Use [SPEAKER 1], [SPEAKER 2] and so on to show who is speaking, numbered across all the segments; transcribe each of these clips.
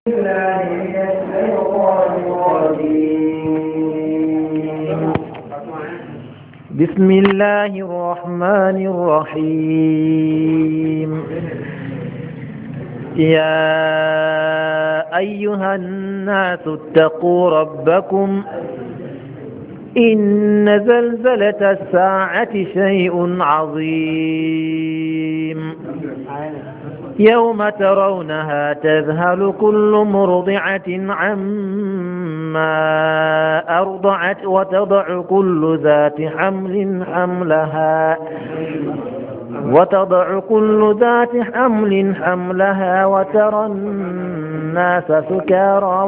[SPEAKER 1] بالله من الشيطان الرجيم. بسم الله الرحمن الرحيم. يا أيها الناس اتقوا ربكم إن زلزلة الساعة شيء عظيم يوم ترونها تذهل كل مرضعة عما أرضعت وتضع كل ذات حمل حملها وترى الناس سكارى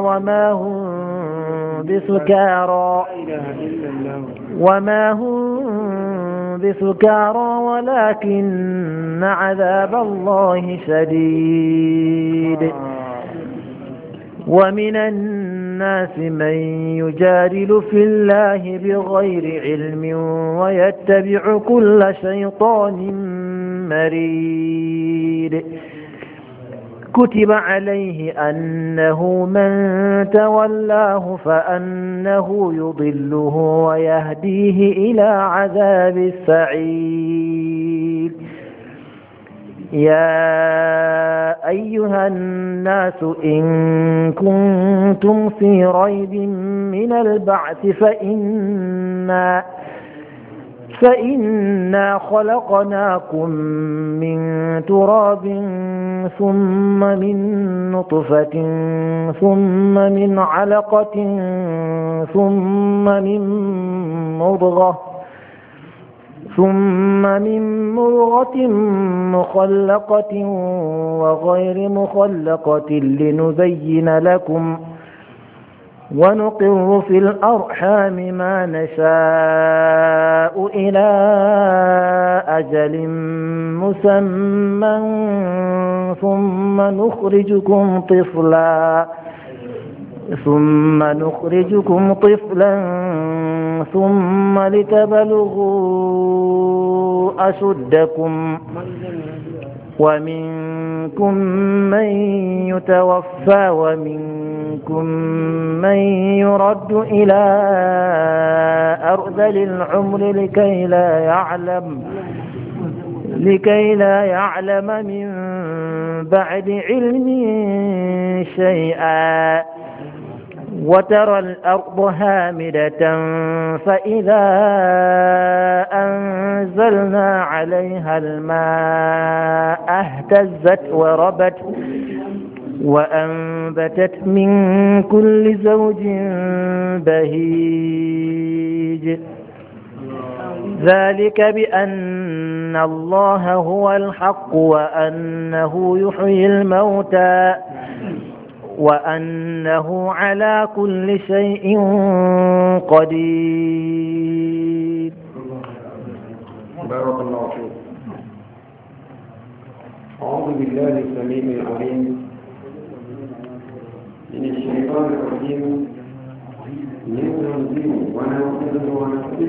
[SPEAKER 1] وما هم بسكارى ولكن عذاب الله شديد. ومن الناس من يجادل في الله بغير علم ويتبع كل شيطان مريد. كتب عليه أنه من تولاه فأنه يضله ويهديه إلى عذاب السعير. يا أيها الناس إن كنتم في ريب من البعث فإنا خلقناكم من تراب ثم من نطفة ثم من علقة ثم من مضغة مخلقة وغير مخلقة لنبين لكم ونقر في الأرحام ما نشاء إلى أجل مسمى ثم نخرجكم طفلا ثم لتبلغوا أشدكم ومنكم من يتوفى ومنكم من يرد إلى أرذل العمر لكي لا يعلم من بعد علم شيئا. وترى الأرض هامدة فإذا أنزلنا عليها الماء اهتزت وربت وأنبتت من كل زوج بهيج. ذلك بأن الله هو الحق وأنه يحيي الموتى وأنه على كل شيء قدير.
[SPEAKER 2] بارك الله فيك. أعوذ بالله السميع العليم من الشيطان الرجيم من همزه ونفخه ونفخه.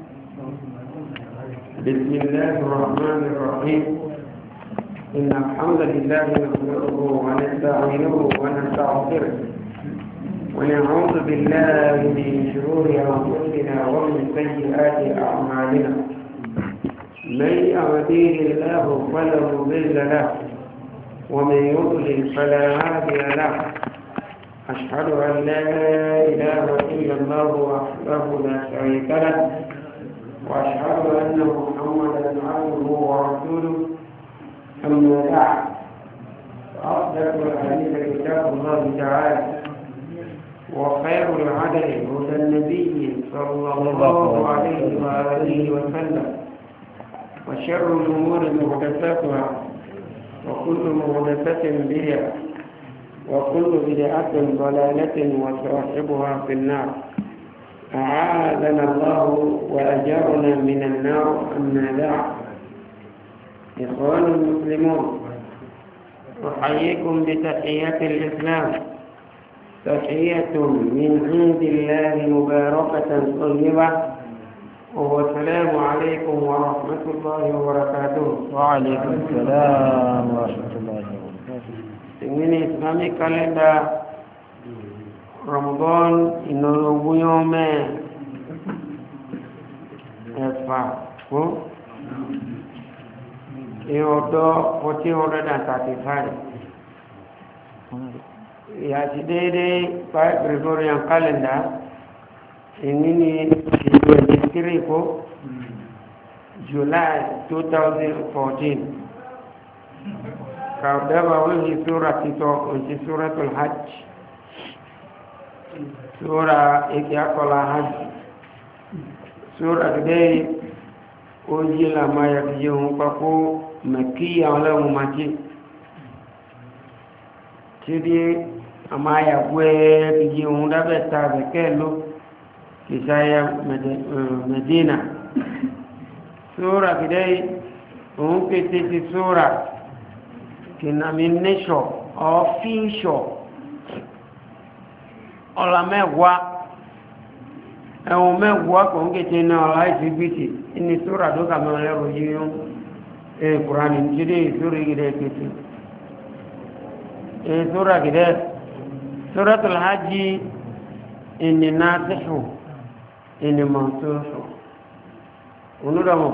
[SPEAKER 2] بسم الله الرحمن الرحيم. إن الحمد لله نحمده ونستعينه ونستغفره ونعوذ بالله من شرور أنفسنا ومن سيئات أعمالنا. من يهديه الله فلا مضل له ومن يضلل فلا هادي له. أشهد أن لا إله إلا الله وحده لا شريك له وأشهد أن محمدا عبده ورسوله. أما بعد فأصدق الحديث كتاب الله تعالى وخير الهدي هدى النبي صلى الله عليه وآله وسلم وشر الأمور محدثاتها وكل محدثة بدعة وكل بدعة ضلالة وصاحبها في النار. أعاذنا الله وأجرنا من النار. أما بعد، إخوان المسلمون، أحييكم بتحية الإسلام، تحية من عند الله مباركة طيبة، والسلام عليكم ورحمة الله وبركاته.
[SPEAKER 1] وعليكم السلام ورحمة الله وبركاته.
[SPEAKER 2] Ini Islamic calendar Ramadan inoguyome ẹ̀fà fún ìọ̀dọ́ 1435 ìyàtí déédé 5 Gregorian calendar ìní ni 23 fún July 2014 kàwdẹ́bà wíwí súra títọ́ òṣì súratul hajj súra ìkì akọ̀lá hajj súra gẹ́gẹ́ ojí làmáyà fi yẹ ohun papọ̀ mẹ́kíyà ọlọ́run májí tí dí àmáyà gbẹ́ fi yẹ ohun dábẹ̀ta bẹ̀kẹ́ ló kìsáyà Medina súra gẹ́gẹ́ ohun pété ti súra kìnnàmínẹ́ṣọ̀ ọ̀fíṣọ̀ ọ̀là mẹ́wàá ẹ̀wọ̀n mẹ́wàá kò ń kéte náà láìsí gbìtì ní sóra tó kàmọ́ lẹ́rọ yíyún kùránì jíde ìsórí gidẹ kéte sóra gidẹ sóra tó lhájí ìní náà tẹ́ṣù ìní mọ̀tòṣù onúdọ̀mọ̀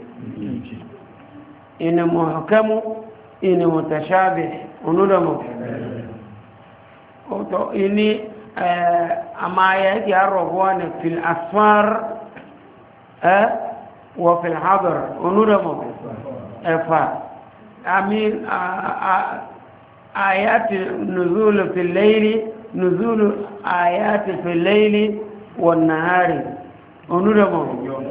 [SPEAKER 2] ìní mọ̀kẹ́mú ìní mọ̀tẹ̀ṣábẹ̀ onúdọ̀mọ̀ ìní أما يأتي الرغوان في الأسفار وفي الحضر ونرمو أمين آيات نزول في الليل نزول آيات في الليل والنهار ونرمو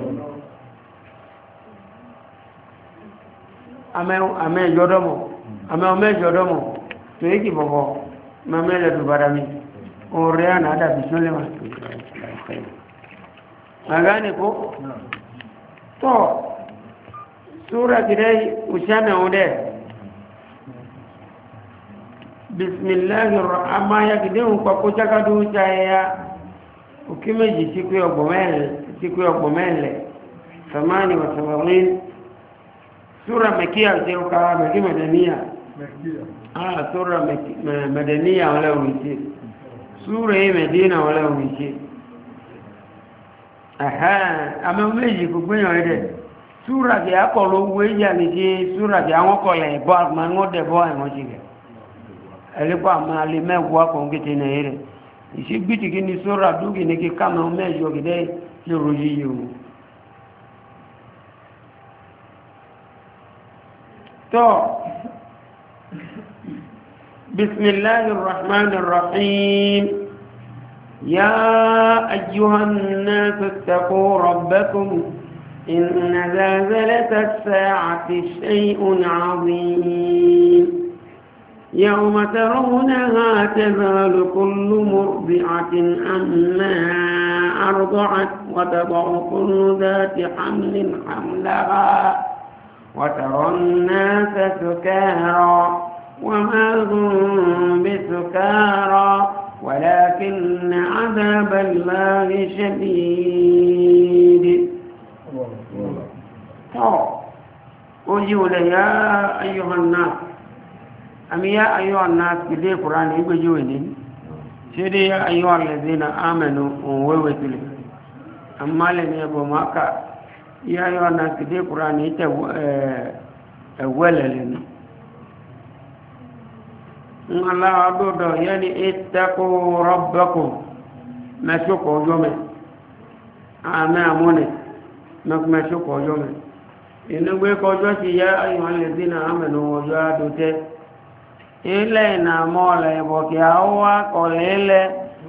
[SPEAKER 2] أما جودمو تيجي بابا ما ملا تبارمي oriana ada bisulema magani ko to sura kidai ushame ode bismillahir rahmanir rahim kwa kuchaka du chaya ukimeji siku ya bomele thamani wa tawawin sura mekia zeuka mekia madania sura madania wala uisi sura hii Medina wala uishi ama meji kugbenyo ede sura ki akolo weja ni ti sura ki awon kole bo ma ngode bo e mo jige ele pa ma le mewa ko ngete na ere isi gbiti kini sura dugi ni ki kama mejo gide yoruji yo to بسم الله الرحمن الرحيم يا أيها الناس اتقوا ربكم إن زلزلة الساعة شيء عظيم يوم ترونها تذهل كل مرضعة عما أرضعت وتضع كل ذات حمل حملها وترى الناس سكارى وما هم بسكارى ولكن عذاب الله شديد قل يا أيها الناس يا أيها الناس كده قرآن يبجوني سيدي يا أيها الذين آمنوا ووتلي أما لن يبو ماكا يا أيها الناس كده قرآن يتولى لنا الله عبده يعني اتقوا ربكم ما شكوا يومي آماموني ما شكوا يومي إنه بيكوجوش يا أيها الذين آمنوا وجادوا تي إلينا مولا يبوكي أوا قليل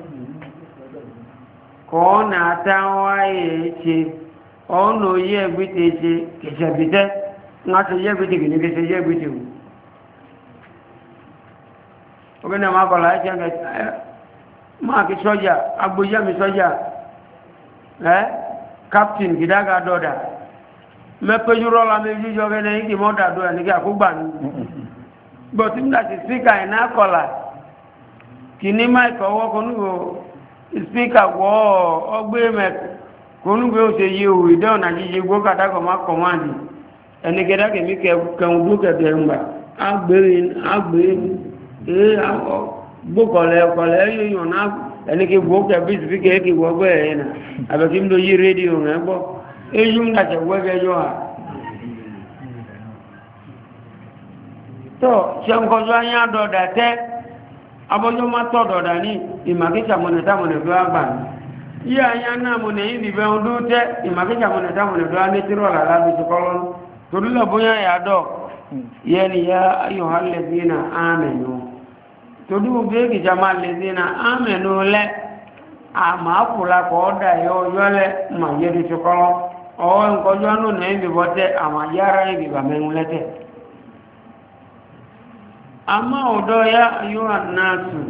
[SPEAKER 2] كونا تاوائي ono ye gbiteje kesebite ngati ye gbitigi ni keseye gbitigu ogene ma kola ejenge ma ki soja agboja mi soja captain gidaga doda me pejuro la me jujo gene iki moda do ni ki akugba ni but nda ti speaker ina kola kini mic owo konu speaker wo ogbe me konu gbe o se yi o ide ona jiji gbo kada ko ma command eni geda ke mi ke kan du ke de ngba agbe gbókọ̀lẹ̀ yóò náà ẹni kí gbókẹ̀ bí ìsìnkẹ́ kí gbọ́gbẹ́ ẹ̀ náà àbẹ̀kí ń lo yí rédíò rẹ̀ gbọ́ eyú ń dàṣẹ̀ wẹ́gẹ́ yọ́ à tó ṣe ń kọjú ayá dọ̀dà tẹ́ abọ́jọ́ má tọ́ dọ̀dà ní ìmàkíṣà mọ̀nẹ̀tàmọ̀nẹ̀ tó àgbà ní yí ayá náà mọ̀nẹ̀ yìí bìbẹ̀ ọdún tẹ́ ìmàkíṣà mọ̀nẹ̀tàmọ̀nẹ̀ tó á ní tírọ̀lá lábí ti kọ́lọ́nù torí lọ bóyá yàdọ̀ yẹni ya ayọ̀há lẹ́sìn àmẹ́nu torí mo bí kìí jama lẹ́sìn àmẹ́nu lẹ́ àmà kùlà kọ́ ọ́dà yọ yọlẹ̀ mà yẹ ti kọ́lọ́ ọwọ́ nkọjọ́ nù náà ibi bọ́ tẹ́ àmà yára ibi bàmẹ́nu lẹ́tẹ̀ àmà ọ̀dọ́ ya ayọ̀há náà tù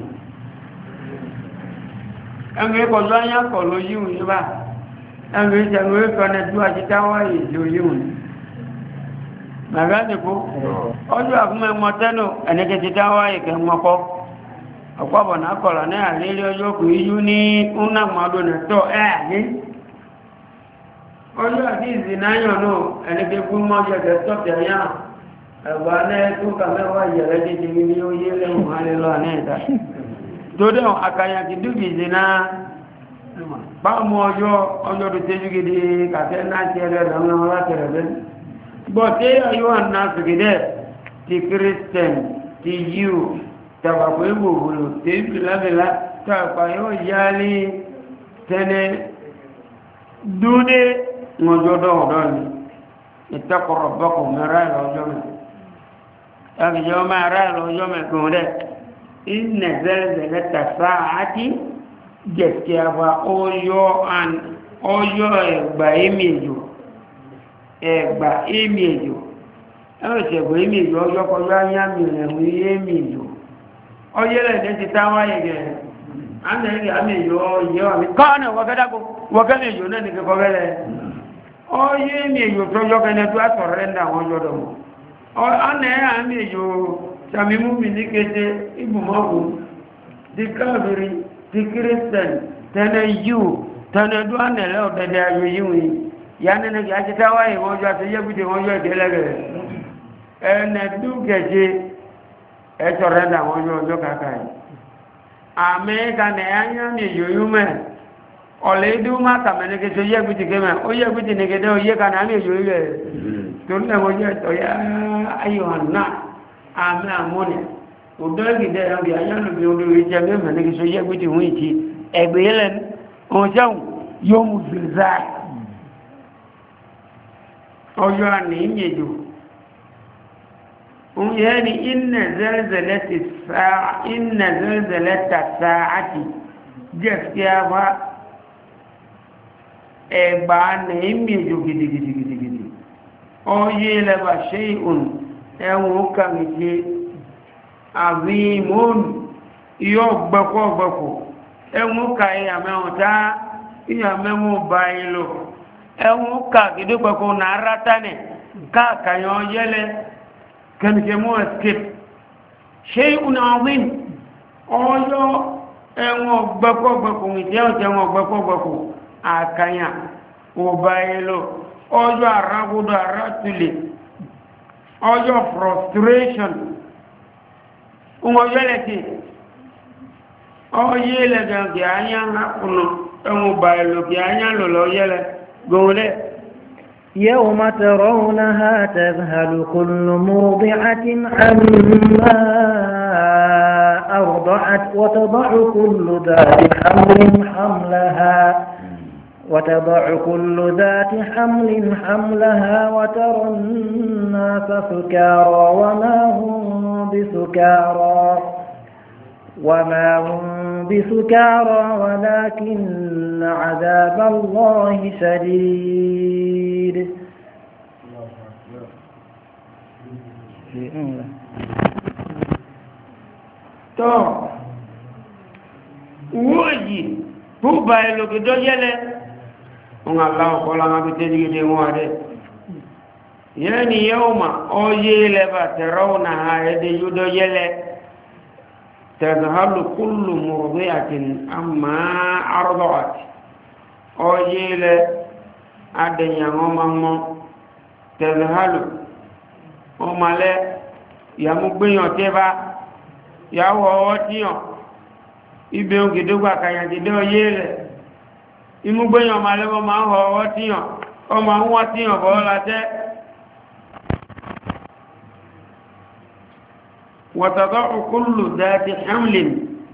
[SPEAKER 2] ẹgbẹ́ kọjọ́ anyá kọ̀ ló yíwù yí bá ẹgbẹ́ ìṣẹ̀gbẹ́ kọ́nẹ̀ tó àṣìkáwá ìlú yíwù ni magani ko ọjọ́ àkúnmọ̀ ẹmọ tẹ́nu ẹnìkẹtì táwà ìkẹ mọ́kọ́ ọ̀pọ̀bọ̀ náà kọ̀lọ̀ ní àrírí ọjọ́ kò yíyú ní ńnàmọ́dún nẹ̀tọ́ ẹ̀ẹ́yí ọjọ́ àti ìzìnáyàn náà ẹnìkẹ fún mọ́jẹ̀kẹ́ tọ́tẹ̀yà ẹ̀gbà náà tó kàmẹ́wàá ìyẹ̀rẹ́ títí ní ó yé lẹ́wọ̀n alẹ́lọ́ àníẹ̀ta tó dẹ̀ àkàyà ti dúkì ìzìná báwọn ọjọ́ tó tẹ́jú gidi kàtẹ́ náà ti ẹlẹ́rẹ̀ but you are not together the Christian the Jew tabapo ibùgbùrù tí bìlábìlá tàbí yóò yálé tẹ́lẹ̀ dúdé mọ́jọ́dọ̀ ọ̀dọ́ ni ìtẹ́kọ̀rọ̀ bọ́kọ̀ mẹ́rà ìlọ́jọ́ mẹ́ ẹgbẹ̀jọ́ mẹ́rà ìlọ́jọ́ mẹ́kùn rẹ̀ ìnẹ̀ zẹ́lẹ̀zẹ̀lẹ̀ tàfà àti jẹ̀kẹ́ àbá ọyọ́ ẹgbà ìmìjò ẹgbà èmì èjò ẹwọ̀n ìṣẹ̀gbọ̀ èmì èjò ọjọ́ kọjọ́ ayámi ẹ̀wọ̀n èmì èjò ọjẹ́lẹ̀ ní ti táwọn ayẹ̀gẹ̀ ánẹ̀ẹ́gẹ̀ àmì èjò ọyẹ́ wà ní kọ́ọ̀nà wọ́kẹ́ èjò náà ní kẹ́kọ́ gẹ́lẹ̀ ọyẹ́ èmì èjò tọ́jọ́ kẹ́nẹ́ tó àtọ̀rẹ́ ẹ̀ndà àwọn ọjọ́ dọ̀mọ̀ ánẹ̀ẹ́ àmì èjò sàmìmú mi ní kété ibùmọ́gùn ti káàbìrì ti kírísítẹ̀n tẹ́nẹ̀ yíò tẹ́nẹ̀ dún ánẹ̀lẹ́ ọ̀dẹ̀dẹ̀ ayò yíwìn yánà ní àti táwà ìwọ́jọ́ àti yẹ́bùdé wọ́jọ́ ìdẹ́lẹ́gẹ̀rẹ̀ ẹ̀nà dúkẹ̀ẹ́jẹ́ ẹ̀tọ́ rẹ̀ dà wọ́jọ́ ọjọ́ kàkà yìí àmẹ́ríkà ní ayámi yòóyú mẹ́ ọ̀lẹ́ ìdú má kàmẹ́lẹ́gẹ́ tó yẹ́bùdé gẹ́mẹ́ ó yẹ́bùdé nìgẹ́dẹ́ ó yẹ́ ka ní àmì yòóyú rẹ̀ tó ní ẹ̀wọ́jọ́ ẹ̀tọ́ yá ayọ̀hànà àmì àmúnẹ̀ òdó ìgìdẹ́ ẹ̀rọ̀bì ayánubí olórí jẹ́ mẹ́mẹ́lẹ́gẹ́ tó yẹ́bùdé wọ́n ìtì ẹgbẹ́ lẹ́n ọjọ́ yóò mú zilzal ọjọ́ àní ìyẹjò oúnjẹ ni iná zẹ́lẹ̀zẹ̀lẹ̀ tàṣáàtì jẹ́ kí a bá ẹgbà ní ìyẹjò gidigidigidi ọyẹ́ lẹ́bà ṣe ìhùn ẹwọ̀n kàmìtì àbímọ́nù yóò gbẹ́kọ̀gbẹ́kọ̀ ẹwọ̀n ka ìyàmẹ́wọ̀n tá ìyàmẹ́wọ̀n bá ìlò ẹ̀wọ̀n kàkìdí pẹ̀kọ́ náà rátánẹ̀ káàkàyàn yẹ́lẹ̀ kẹ́mìkẹ́ mú escape ṣe ìkùnà ọ̀wìn ọjọ́ ẹ̀wọ̀n gbẹ́kọ̀gbẹ̀kọ̀ ìjẹ́ ọ̀tẹ̀wọ̀n gbẹ́kọ̀gbẹ̀kọ̀ àkàyàn ọba ẹlò ọjọ́ àrágúdọ̀ àrátulẹ̀ ọjọ́ frustration ọjọ́ lẹ́tì ọyẹ́ lẹ́gẹ̀ẹ́gẹ̀ ayá ńlákùnà ẹ̀wọ̀n ọba ẹlò kì ayá lọ́lọ́ yẹ́lẹ̀ قوله
[SPEAKER 1] يوم ترونها تذهل كل مرضعة عما أرضعت وتضع كل ذات حمل حملها وترى الناس سكارى وما هم بسكارى ولكن عذاب الله شديد
[SPEAKER 2] tó wọ́yí púpà ìlòkìdó yẹ́lẹ̀ wọn aláwọ̀ kọ́lá máa fi tẹ́jú gidi wọn adẹ́ yẹ́ ni yẹ́ o ma ọ yé lẹ́bà tẹ̀rọ náà ẹ̀dẹ́ yóò yẹ́lẹ̀ تذهل كل مرضعة أما أرضعت أجيل أدنيا ماما تذهل أما لا يمكن يتبع yàwó ọwọ́ tíyàn ibẹ̀ ògìdógbà kàyàgìdó yé rẹ̀ imúgbéyàn ọmọ alẹ́wọ́ máa ń họ ọwọ́ tíyàn ọmọ àwọn tíyàn bọ́ látẹ́ wọ̀tọ̀tọ̀ kúlù dáti hamlin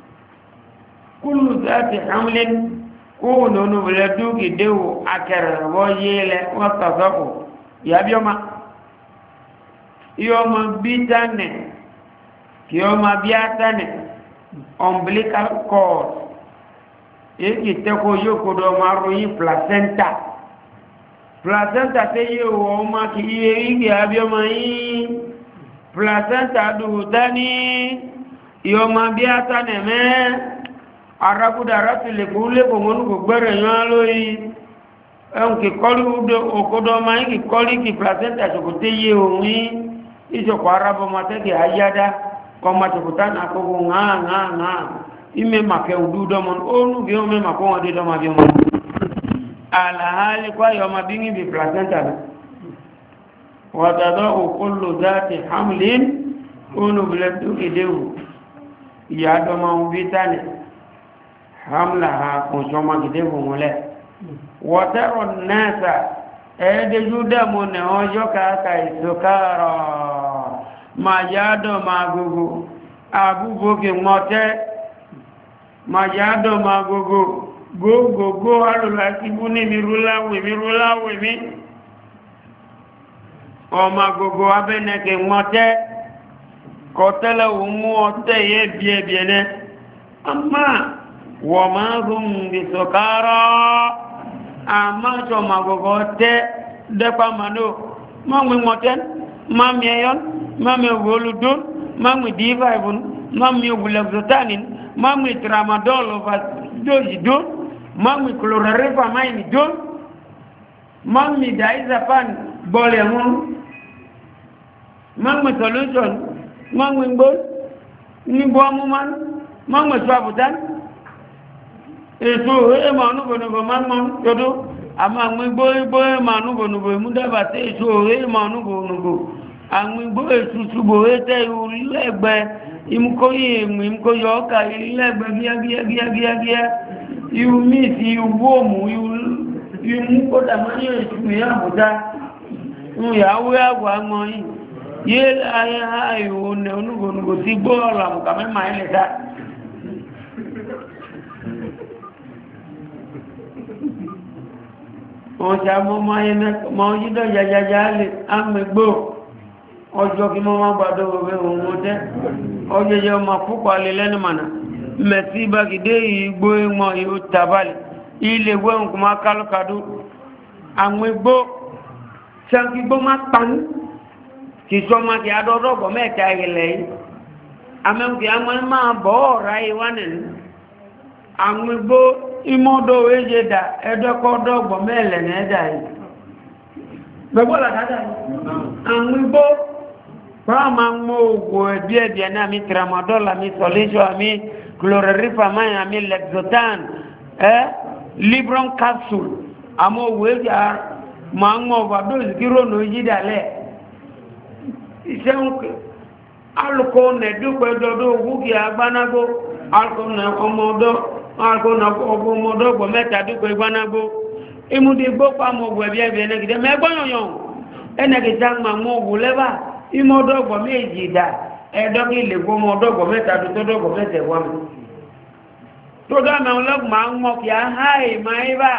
[SPEAKER 2] kóòlù onúbìlẹ̀ dúkìdéwò akẹrẹ̀wọ́ yé rẹ̀ wọ́tọ̀tọ̀ yàbíọ́mà yọmọ bí tánẹ̀ kí ọmọ bí átánẹ̀ umbilical cord èyí tẹ́kọ̀ yóò kó dọ̀ máa ròyìn placenta tẹ́ yíò wọ ọmọ kì í yẹ igi abíọmọ yìí placenta dùhùtá ní yọmọ bí átánẹ̀ mẹ́ arákúdà rátìlẹ̀ kó lẹ́kọ̀ọ́ mọ́nú kò gbẹ́rẹ̀ yán lórí ẹ̀hùn kì kọ́lí òkúdọ̀ ọmọ yìí kì kọ́lí kì placenta ṣòkòtẹ́ yé òun yìí ìṣòkò arábọ̀ mọ́tẹ́kì ayáda kọma tòkútà náà kókó ńláńláńlá ime màkẹ́ òdúdọ́ mọ́ ọ́nù bí wọ́n mẹ́mà kó wọn dé dọ́mà bí wọn àlàhálì kó ayọ̀ ọmọ bí níbi placenta rẹ̀ wàtàdọ́ òkúlù dáti hamlin olùbìlẹ̀ dókèdéwò ìyàdọ́mà bí tánì hamla ha kùnsọ́mà gidéwò múlẹ̀ wọ́tẹ́rọ̀ nẹ́ẹ̀sà ẹ̀ẹ́dẹ́jú dẹ́mu ní ọjọ́ kàákà ìsòkárọ̀ majado magogo abuboke mote majado magogo gogogo alula kibuni mirula we mi o magogo abeneke mote kotela umu ote ye bie ne amma wa ma hum bisokara amma to magogo te depa mano mangwe moten mami ayon mami woludun mami divaibun mami ogulexotanin mami tramadol doji don mami chloraripamine don mami diazepam bolemun mami solution mami ngol ni boamuman mami swabutan èso èèmọ̀ onúbònúbò mami yodo àmà àwọn igbó èèmọ̀ onúbònúbò ìmúdàbàtẹ́ èso èèmọ̀ onúbònúbò àwọn igbó èsùsùgbò ètẹ́ ilẹ̀gbẹ́ ìmúkóyè èmù ìmúkóyè ọkà ilẹ̀gbẹ́ gíagíagíagíá ihu míìsì ihu òmù ihu kódà máa ní èsù ìyàbùdá ìyàwó àwọ̀ àmọ́ yìí yé ayé àìwò onúgbònúgbò tí gbó ọ̀rọ̀ àmùkà mẹ́mà ilẹ̀ta wọ́n ṣe àmọ́ yídọ̀ jajaja lè ámẹ́gbò ọjọ́ kí mọ́ máa gbàdọ̀ òwe òun tẹ́ ọjọ́ jẹ́ ọmọ púpọ̀ alẹ́ lẹ́nu mànà mẹ́sí bákidé ìgbó ìmọ̀ ìhò tàbálì ilé wẹ́hùn kò máa kálùkàdú àwọn igbó ṣẹ́gbígbó máa pàánú kì sọ máa kì adọ́dọ́gbọ̀ mẹ́ta ilẹ̀ yìí amẹ́kì àwọn máa bọ́ ọ̀rá ìwá nìní àwọn igbó ìmọ́dọ̀ èjè dà ẹ̀dọ́kọ́dọ́gbọ̀ mẹ́lẹ̀ nẹ́ẹ̀dà yìí gbẹ́gbọ́lá dáadáa yìí àwọn igbó Prama mogo biebia na mi tramadol mi solution mi chloraripamine mi lexotan libron capsule amo weja mango overdose kiro no yidale iseun alcohol ne dupe dodo wugi agbanago alcohol na omodo gbo meta dupe agbanago imudi gbo pa mo biebia ne gide me gboyan ene ke jang ma mo leba ìmọ̀dọ́gbọ̀ méjì dà ẹ̀dọ́kì lè gbọ́ ọmọdọ́gbọ̀ mẹ́ta tó tọ́dọ́gbọ̀ mẹ́tẹ̀ wọ́n mi tó dámẹ́ ọlọ́gbọ̀ máa ń mọ́ kí á háì máa ń bá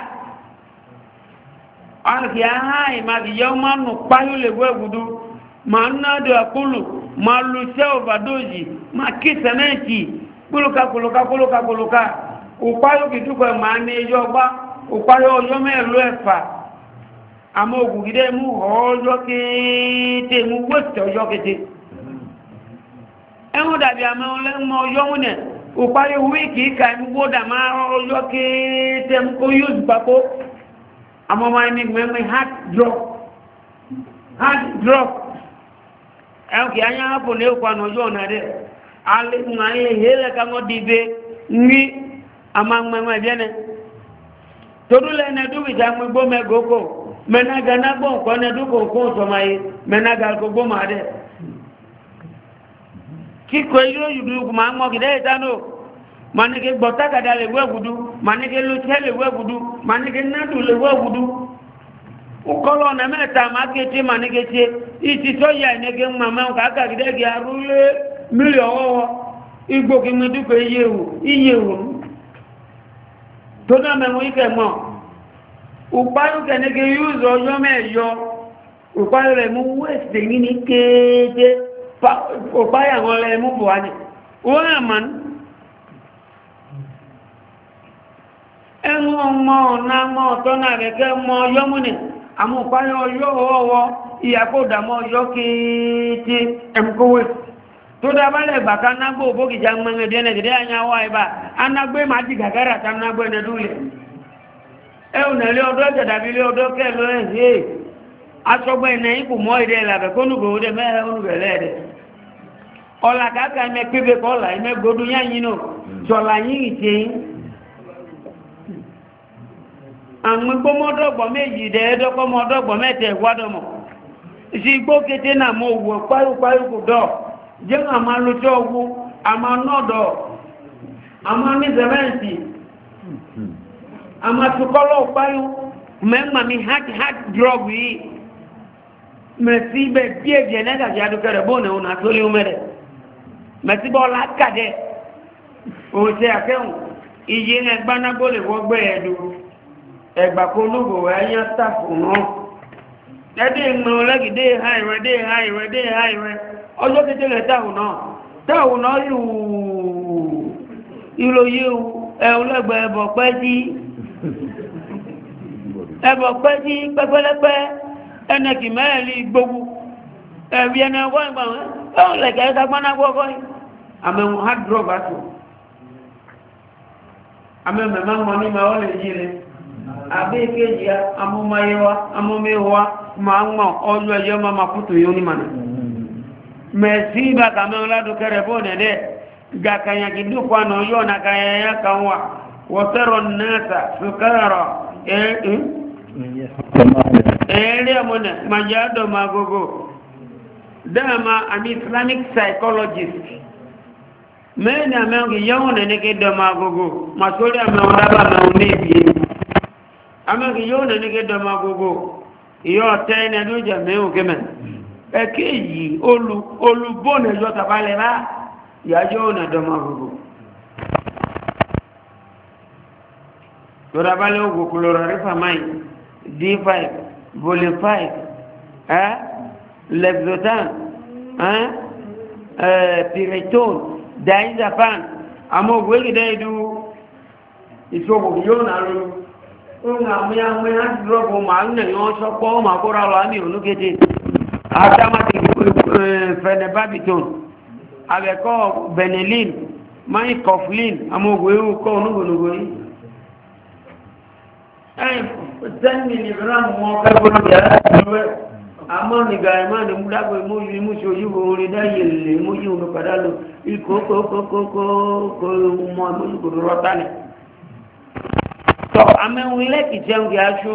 [SPEAKER 2] kí á háì máa kì yẹ́ ọmọ nù páyó lè gbọ́ ẹ̀gùdú máa ń nádọ̀ àkúlù máa lu iṣẹ́ òbàdójì máa kí sẹ́mẹ́ǹtì kúlùkà òpáyó kì dúkọ̀ máa ní ẹjọ́ gbá òpáyó ọjọ́ mẹ́lú ẹ̀fà àmọ́ ògùn gidẹ́ mú ọjọ́ kéèté mú wẹ́sẹ̀ ọjọ́ kété ẹ̀wọ̀n dàbí àmọ́ ọlẹ́mọ ọjọ́ mú nẹ̀ òparí wíìkì ìkà ìmúgbódà máa ọjọ́ kéèté mú kó yóò gbapó àmọ́ máa ní mẹ́mẹ́ hard drop ẹ̀wọ̀n kì á yá ápò ní òkú àná ọjọ́ ọ̀nà rẹ̀ alẹ́kùn ayé ìhélẹ̀ káwọn dìbe ní àmàmẹ́mẹ́ ẹ̀bíẹ́nẹ́ torúlẹ̀ ẹ̀nẹ́dúbìjà mú igbó mẹ́gòókò menaga na gbọ́n kọ́ ní ẹdúkò kó sọmọ yìí menaga gbogbo máa dẹ̀ kíkọ ilé yùdú máa ń mọ́ kìdẹ́ ìtánò manike gbọ́tàkàdà lè wẹ́gùdú manike lóṣẹ́ lè wẹ́gùdú manike nádù lè wẹ́gùdú ukọ́lọ̀ ọ̀nà mẹ́ta máa kété manike tí ìtì tó yà ìnẹ́gẹ́ mọ̀mọ́ kàkàkìdẹ́ gẹ̀ arúlé mílíọ̀ ọwọ́ igbó kí mi dúpẹ́ iyewu tó náà mẹ́wọ́n ikẹ̀ mọ́ ukpayu kẹ́nẹ́gẹ́ yúzọ ọjọ́ mẹ́ẹ̀yọ ukpayu rẹ̀ mú wẹ́sì ní kéèké ukpayu àwọn ọlẹ́ mú bọ̀ wá ní wọ́n àmà ẹnu ọmọ ọ̀nà mọ́ ọ̀tọ́nà rẹ̀kẹ́ mọ́ yọ́múnì àmú páyọ yọ́ ọwọ́ ìyàkódàmọ́ yọ́ kéèké ẹmkówé tó dábálẹ̀ bàká nágbó bókìjá mẹ́rẹ̀dẹ́nẹ̀dẹ́ àyàwó àìbá anágbé máa ti gàgárà tá nágbé ẹnẹ́dúlẹ̀ ẹ̀hùn ilé ọdọ́ jẹ̀dàbí ilé ọdọ́ kẹ́lọ ẹ̀ asọ́gbẹ́ ẹ̀nà ikú mọ́ ìdẹ́ ìlàbẹ̀ kónúgbò ó dẹ mẹ́rẹ̀ onúgbẹ̀lẹ́ ẹ̀dẹ̀ ọ̀là kàkà ẹ̀mẹ́ pébé kọ́là ẹ̀mẹ́ gbódú yáyìn náà sọ̀là yìí ìtẹ́yìn àwọn gbọmọdọgbọ méjì dẹẹdọgbọmọdọgbọ mẹ́tẹ̀ ìwádọmọ sí igbó kété náà mọ òwò páyópáyó kò dọ jẹ àmà lójọ owó àmà nọdọ àmà ní sẹmẹǹtì àmà tukọlọ páyó mẹgbà mi hard drug yìí mẹsì bẹ díẹ̀ díẹ̀ nẹgà sí adúkẹrẹ bóun ẹwọn àtọlẹ ọmọdé mẹsì bọ làkàdẹ òṣè àkẹwọn iye ẹgbànagbó lè wọgbẹ ẹdùn ẹgbàkó olóògbò ẹ̀yà tàfù náà ẹdẹ́ ìmọ̀ lẹ́gì dé àìwẹ́ ọjọ́ kékeré táwù náà ìlò yíò ẹ̀hùn lẹ́gbẹ̀ ẹbọ̀ pẹ́ sí pẹ́pẹ́lẹ́pẹ́ ẹnẹ̀kì mẹ́rẹ̀lì gbogbo ẹ̀rí ẹnẹ ọgbọ́n ìgbà wọn ẹ̀hùn lẹ̀kẹ́ ẹ̀ẹ́sàgbọ́nagbọ́gọ́ àmẹ́hùn hard drug àtò àmẹ́mẹ̀mẹ́ mọ́ ní mẹ́wọ́ lè yí lẹ́ àbíkéjì amúmayéwá máa ń mọ̀ ọjọ́ ẹjọ́ máa máa kútù yóò ní mànà mẹ́sí ìbá kàmẹ́ ọládùkẹrẹ bó nẹ̀dẹ́ gàkànyàkì dúkwà náà yóò na kàyàyà kan wà wọ́tẹ́rọ náà sùkẹ́rọ ẹ̀ẹ́rẹ́ ọmọdé majádọ̀ máa gbogbo dáàmà àmì islamic psychologist mẹ́rin àmẹ́rin yẹ́wọ̀n nẹ́nẹ́kẹ́ dọ̀ máa gbogbo masórí àmẹ́rin dábà mẹ́rin ní ìbí amẹ́kì yóò nà ní kí dọmọ gbogbo ìyọ́ ọ̀tẹ́ ẹni ẹdún jẹ mẹ́rin kẹ́mẹ̀ ẹ̀kẹ́ yìí olùbọ́nà ẹjọ́ tàbálẹ̀ bá ìyájọ́ nà dọmọ gbogbo tó dábálẹ̀ ogun chlorarifamine d5 volify lexotan pyritone diazepam àmọ́ ògùn èkìdẹ́ ìdú ìṣòwò yóò nà lórí ohun àmúyàmú àdúrógbò máa ń nẹ̀yàn ọ̀ṣọ́pọ̀ ọmọ àkórà lọ àmì olúkété àtàmàtì fẹnẹbábìtòn àbẹ̀kọ́ benelin main coughlin amóògùn ewu kọ́ onúgbònúgbò yìí 10 milligram wọn kẹ́gbọ́n yàrá ìlúwẹ́ àmọ́ nìgbà ẹ̀mọ́ ni múdágbò ìmúṣe òyìnbó orin dáyé lè mú yí omi padà lọ ìkókókókókó mọ́ ìmúṣùkòrò rọ́tánì tọ́ amẹ́hun ilé kìjẹun kìí aṣọ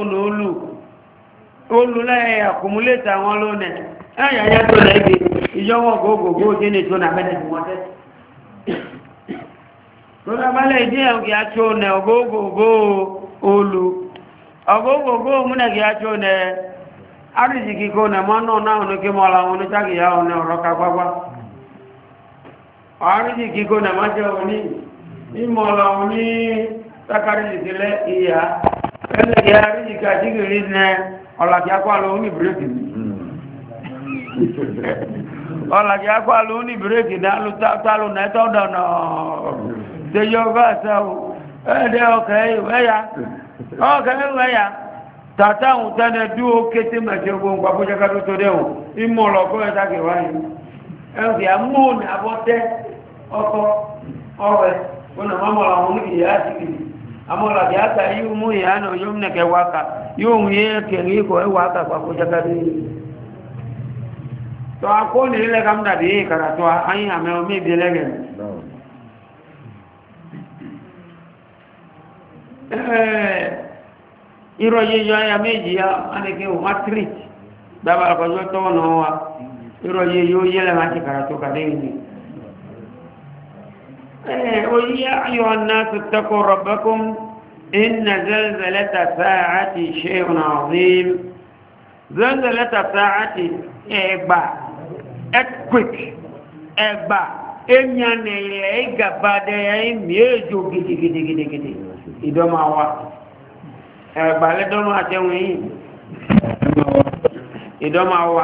[SPEAKER 2] olú lẹ́yìn àkùmúlétà wọn lónẹ̀ ẹ̀yàyà tó lẹ́gbẹ̀ ìjọwọ́ gbogbogbò tí ní tó nà mẹ́lẹ̀ wọ́n tẹ́ tó lábálẹ̀ ìdíyàn kìí aṣọ nẹ̀ ọgbogbogbò olú ọgbogbogbò múnẹ̀ kìí aṣọ nẹ̀ àríjìkì kò nẹ̀ mọ́nà náà ní kí mọ́lá wọn ní jákìyà ọ̀nà ọ̀rọ̀ kagbágbá àríjìkì kò nẹ̀ májẹ́ òní ìmọ̀lá òní takari ìsìlẹ̀ ìyá ẹni ìyá àríjìkà jígìrì ní ọ̀làkì akwálò ní bírèkì ọ̀làkì akwálò ní bírèkì dálù nẹ́tọ́ dọ̀nà tẹjọ́ bá sáwò ẹ̀ẹ́dẹ́ ọkẹ́ ìwẹ́yà tàtàhùn tẹ́lẹ̀ dúó kété mẹ́sẹ̀ ogun pàpójákátó tó dẹ̀wọ̀n ìmọ̀lọ̀kọ́ ẹ̀tàkẹ̀wáyé ẹ̀kì àmúhùn àbọ́tẹ́ ọkọ̀ ọ̀rẹ́ ọ̀nà mọ́mọ̀lá wọn ní ìyá àti àmọ́lá bí áta yíò mú ìyá náà yóò nẹ̀kẹ́ wákà yóò mú yẹ́ kẹ̀rí ikọ̀ ẹwàkà pàpójákátó tó akóni ilẹ̀ kàmdàbí ìkàràtọ́ ayín àmẹ́ omi ìbílẹ̀gẹ̀ ìrọ̀yẹ yọ ayá méjì ya anìkẹ́ o matric dábà àkọjọ́ tọ́wọ́ náà wa ìrọ̀yẹ yóò yẹ́lẹ̀ máa ti kàràtọ́ kàdé ìní يا أيها الناس اتقوا ربكم إن زلزلة ساعة شيء عظيم زلزلة ساعة إبا earthquake ẹgbà èyàn ilẹ̀ ìgàbádẹ ẹ̀yìn méjò gidigidi ìdọ́mà wa ẹgbà lẹ́dọ́mà àtẹ́wọ̀n yìí ìdọ́mà wa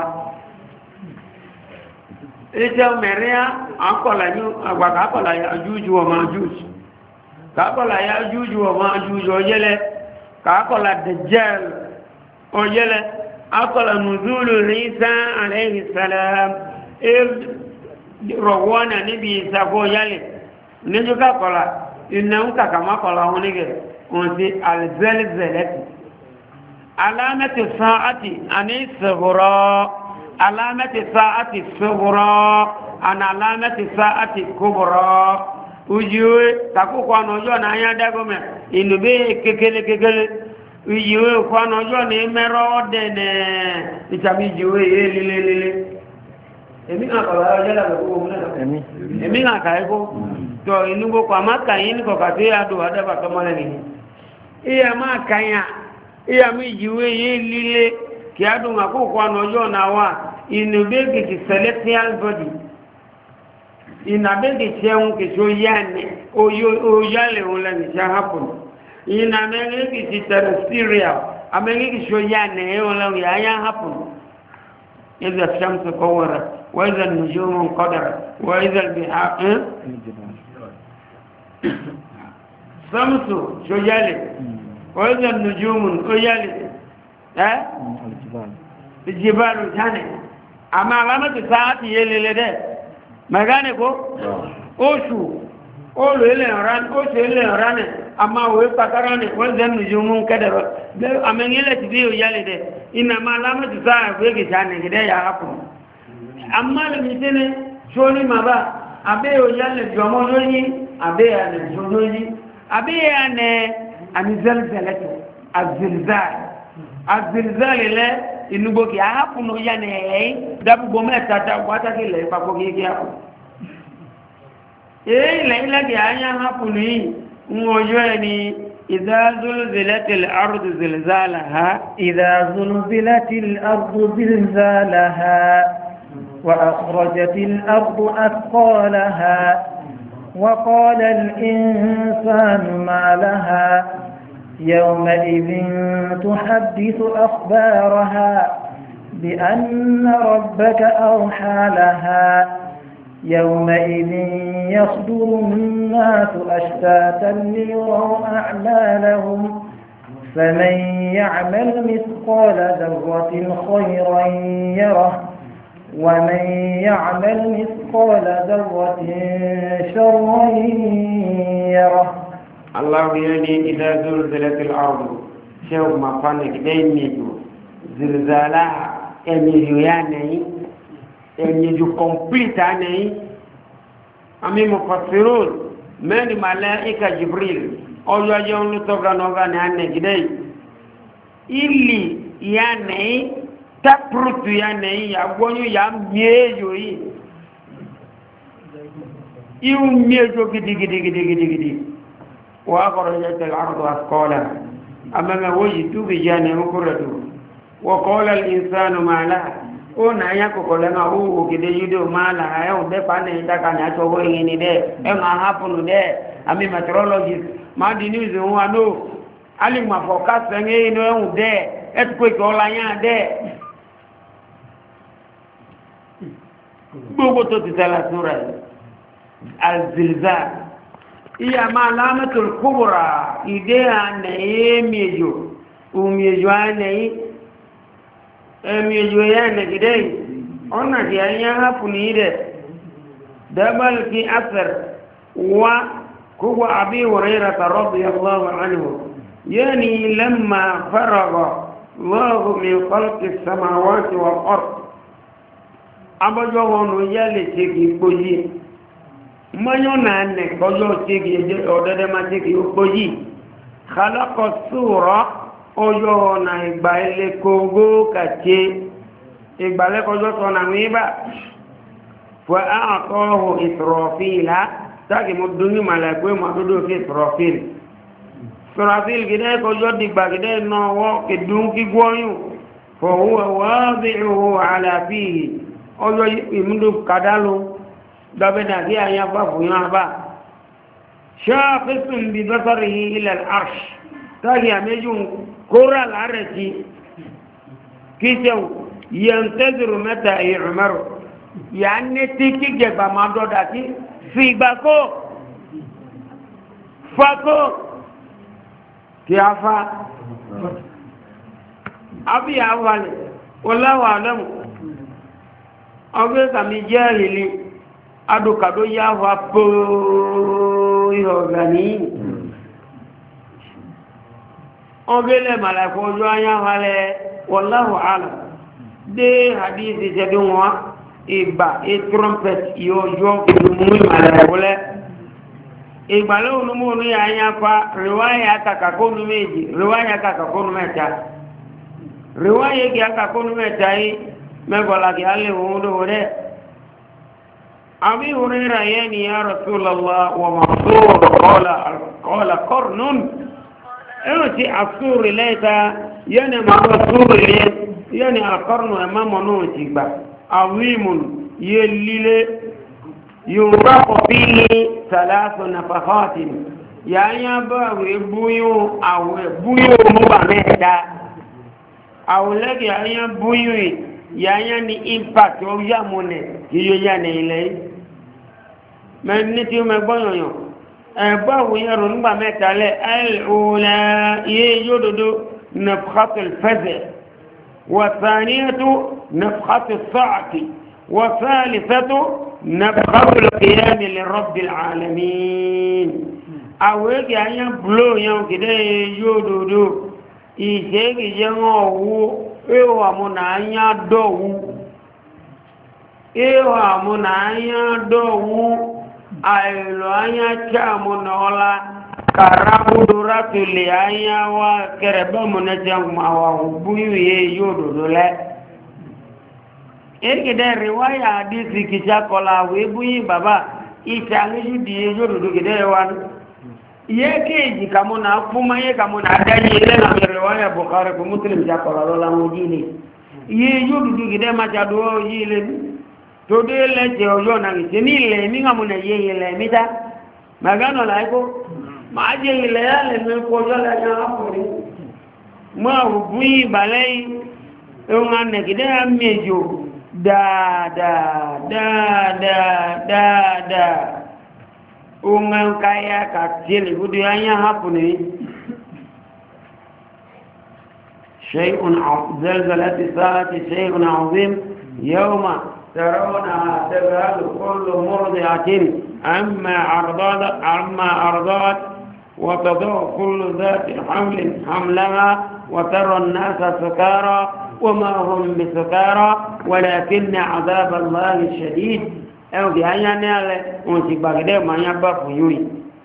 [SPEAKER 2] ìjẹ́ mẹ́rin àgbàkà akọ̀lá ya jújù ọmọ jújù kàákọ̀lá ya jújù ọmọ jújù ọjẹ́lẹ̀ kàákọ̀lá dajjal ọjẹ́lẹ̀ akọ̀lá nùzúlù Ìsá alayhi salam rọ̀wọ́nà níbi ìsàkó yálẹ̀ níjú kàkọ̀lá iná ń kàkàmákọ̀lá wọn nígẹ̀ wọn sí alzẹ́lẹ̀zẹ̀lẹ́tì alámẹ́tì sáàtì àní ìsẹ̀bùrọ̀ alámẹ́tì sáàtì sẹ́bùrọ̀ àná alámẹ́tì sáàtì kúbùrọ̀ ujiwe takúkọ ọ̀nà ọjọ́ náà yá dágọ́mẹ̀ ìnùbí kékeré ìjìwé ìkwánà ọjọ́ ní mẹ́rọ dẹ̀nẹ̀ ìtàbí ìjìwé yé lílé èmi náà kọ̀lá ọjọ́ lábẹ̀kú ogun náà èmi náà kàíkó tọ inú gbogbo àmáka yìí ní kọ̀kà tí a dò adẹ́bà tọmọlẹ̀ nìyí ìyà máa kàyà ìyà mú ìjìwé yé lílé kí a dùn àkókò ọ̀nà ọjọ́ náà wà ìnùbẹ́gì ti celestial body ìnàbẹ́gì tí ẹun kìí ó yá ní oyálẹ̀ òun lẹ́nu tí a hapun ìnà amẹ́ríkì ti terrestrial amẹ́ríkì tí ó yá ní òun lẹ́nu yà á hapun إذا الشمس كورت وإذا النجوم انقدرت وإذا البحار شمس شجالي وإذا النجوم أجالي الجبال ثاني أما علامة الساعة يلي لده magane ko oṣù olu ile ran oṣù ile ran ama we pakarane wal dan nujumun kadara de amengile ti biyo yale de ina malama tu sa we ke jane gide ya hapo amma le mitene shoni maba abe o yale jomo yoyi abe ane jojoyi abe ane anizalzalatu azilzal le inugo ki hapo no yane dabu bometa ta wata kile papo ki hapo ile ki anya hapo ni ngojo ni idha zulzilatil ardu zilzalaha
[SPEAKER 1] idha zulzilatil ardu zilzalaha wa akhrajatil ardu athqalaha wa qala al insanu ma laha يومئذ تحدث أخبارها بأن ربك أوحى لها يومئذ يصدر الناس أشتاتا ليروا أعمالهم فمن يعمل مثقال ذرة خيرا يره ومن يعمل مثقال ذرة شرا يره
[SPEAKER 2] الله يعني إذا زلزلت الأرض شوف ما فانك دينيجو زلزالها أميجو يعني أميجو كومبليت يعني أمي مفسرون من ملائكة جبريل أولو يوم نتوغا نعني كده إلي يعني تبرت يعني يقولوا يا ميجو يو ميجو كده وأخرجت الأرض أثقالها أما وجدت بجانب مكرته وقال الإنسان ما لها أنا يكو لنا هو كده يدو ما لها يوم دفعنا إذا كان يتوه إني ده أما هابنو ده أمي meteorologist ما دي نيوز هو أنو ألي ما فوكاس سنجي إنو يوم ده earthquake ولا يان ده بوكو تتسلى سورة الزلزال iya ma alamatul kubra ide ane emiejo umiejo ane emiejo yana gidei ona di anya hapu ni ide dabal fi athar wa kuwa abi hurairah radhiyallahu anhu yani lamma faraga Allah min khalqi as-samawati wal ard abajo wono yale tegi poji mayo na ne kojo tegi odede ma tegi opoji khalaqa sura ojo na igba ile kogo kache igba le kojo to na wiba wa a'tahu israfila taki mo dunni malakwe mo dodo fi profil gide ko jodi ba gide no wo ke dun ki goyun fa huwa wadi'uhu ala fihi ojo imundu kadalu dabe na ki aya ba fu yan ba shaqisun bi basarihi ila al-arsh taki amejun koral arati kisau yantaziru mata yu'maru yani tiki geba ma do dati fi bako fako kiafa abi awale wallahu alam awe kami jahili adu kado ya wapo yo gani ogele malako jo anya wale wallahu alam de hadithi jadunwa ìgbà trumpet yóò mú ìmàlẹ̀wọ́lẹ́ ìgbà lóòrùn mú ní àyàfà ríwáyà kàkàkónú méjì ríwáyà kàkàkónú mẹ́ta ríwáyà kí àkàkónú mẹ́ta yìí mẹ́gbọ̀lá kí á lè wọ́n lówó rẹ̀ àbí òrìrà yẹ́ ni ya rasulallah wa masur kọ́lá kọ́rnún ẹ̀rọ tí àsúrì lẹ́ta yẹ́ni àkọ́rnù ẹ̀mọ́mọ́ náà ti gbà عظيم يلل ينفق فيه 3 نفخات يعني باوي بويو او بويو مبامتا او لك يعني بويو يعني impact o ya mone yiyo ya ne ile men ni ti o me gboyan e bawo yen ro ngba meta le al ula ye yododo nafkhatul fazl والثانية نفخة الصعق والثالثة نفخة القيام لرب العالمين أولا يعني بلو يوم كده يودو إيشيك ينغو إيوا منايا دو أيلو أنيا كامونا ولا karabudura tuli anya wa kerebe munajang mawa buye yododo le ekide riwaya hadithi kisha kola we buyi baba itangi di yododo gide wan yeke kamona kuma ye kamona dani ile na riwaya bukhari ko muslim ja kola la mujini ye yododo gide ma jado yile to de le je oyo na ni le mi ngamuna ye le mita magano la iko máa jẹ́ ilẹ̀ yálẹ̀ ní kọjọ́ lẹ́yìn àpòrí máa rùgbú ìbàlẹ̀ ohun anẹ̀gidẹ́ àmìjò dáadáa ohun ẹnkaya kàtílẹ̀ gúdú ayá àpòrí زلزلة الساعة شيء عظيم يوم ترونها تذهل كل مرضعة عما أرضعت وتضع كل ذات حمل حملها وترى الناس سكارى وما هم بسكارى ولكن عذاب الله الشديد أو في أي نال وتبغى ما يبغى فيوي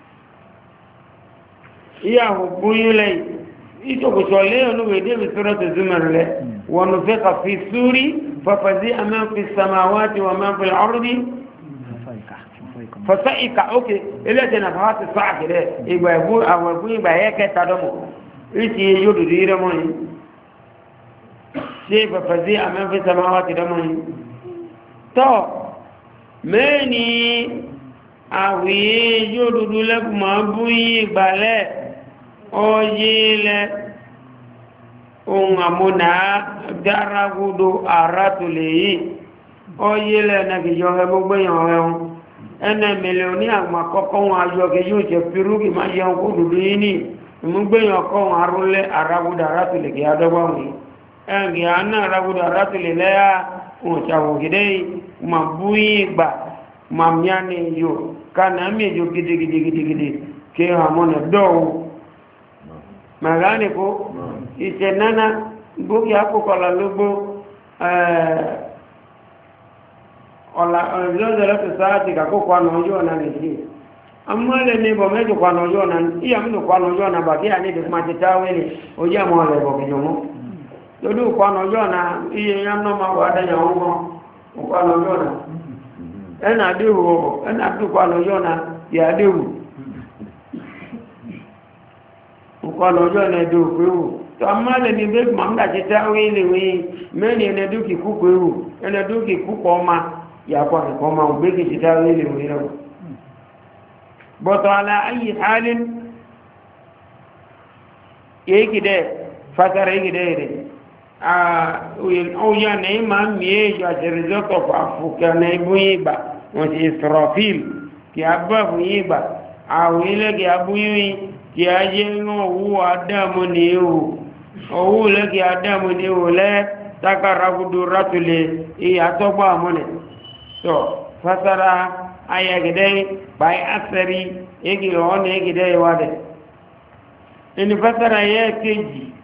[SPEAKER 2] يا بويلي إتوكسولي ونودي بسورة الزمر له ونفخ في السور ففزع من في السماوات ومن في الأرض فسائك اوكي الا تنفحات الساعه كده يبقى يقول او يقول يبقى هيك تدمو يجي يودو ديرمون شيء ففزع من في السماوات دمون تو مني awi yododo le ma buyi gbale oyele ohun amuna daragudo aratule oyele na kijo he gbogbo yan he ene milioni agma koko won ayo ke yo je pirugi ma ye ko dudu ni mu gbeyan ko won arule aragudo aratule ki adogba wi engi ana aragudo aratule le ya won chawo gide ma buyi gba ma miani yo kana mejo gidi ke hamone do magane ko itenana buki hapo kwa lugo ola zozo la saati ka kwa nojo na nisi amale ni bo mejo kwa nojo na iya mno kwa nojo na baki ani de majitawe ni oja mo le bo kijomo dodu kwa nojo na iye yamno ma wada ya ongo kwa nojo na ena du kwa nojo na ya dewu ko lojo ne do pewu to amale ni be mamda ti tawi le wi meni ne du ki ku pewu ene du ki ku ko ma ya ko ma be ki ti tawi le wi ro boto ala ayi halin yeki de fatara yeki de o ya ne ma mi jo result of afuka ne buiba won Israfil ki abba buiba awile ki abuyi ki aje no wu adamu ni o le ki adamu ni o le takarabudu ratule atogba amone so fatara aya gide by asari yeki on yeki de wade in fatara ye keji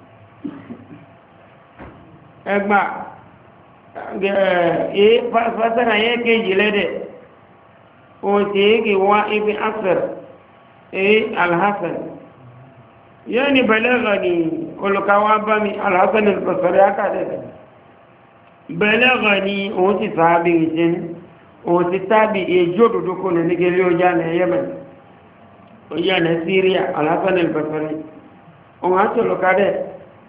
[SPEAKER 2] egba fatara ye keji lede o te ki wa ibn asr al-hasan yani balagani ulukawa bami al-hasan al-basri akade balagani o ti sahabi jin o ti tabi ejodo doko ne gele o jana yemen o jana syria al-hasan al-basri o ato lokade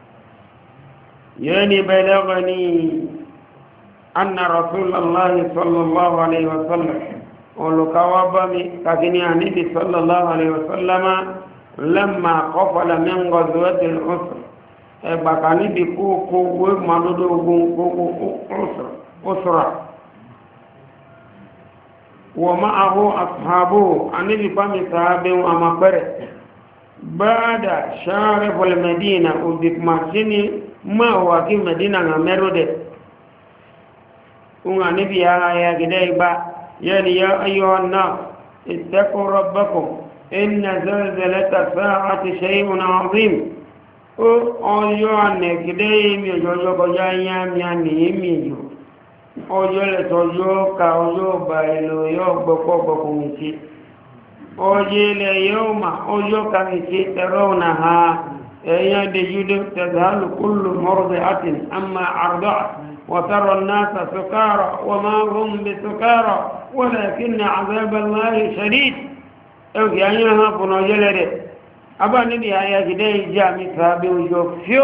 [SPEAKER 2] يعني بلغني أن رسول الله صلى الله عليه وسلم ولكوابني كثني عن النبي صلى الله عليه وسلم لما قفل من غزوة الأسر بكاني بكوكو ومدودو أسرة ومعه أصحابه عن النبي صحابه ومقبره بعد شارف المدينة وبكماشيني ما هو في مدينة مرودة ونبي يا جديبا يعني يا أيها الناس اتقوا ربكم إن زلزلة الساعة شيء عظيم أيها النكديم يجوجو كجايام يعني يميجو أيها لتوجو كأيها بايلو يوبكو بكمشي أيها اليوم أيها كمشي ترونها أيها دجود تذهل كل مرضعة أما أرضعت وترى الناس سكارى وما هم بسكارى ولكن عذاب الله شديد أو كأنها فنجلد أبا نبي آيات دي جامي صحابي وجوفيو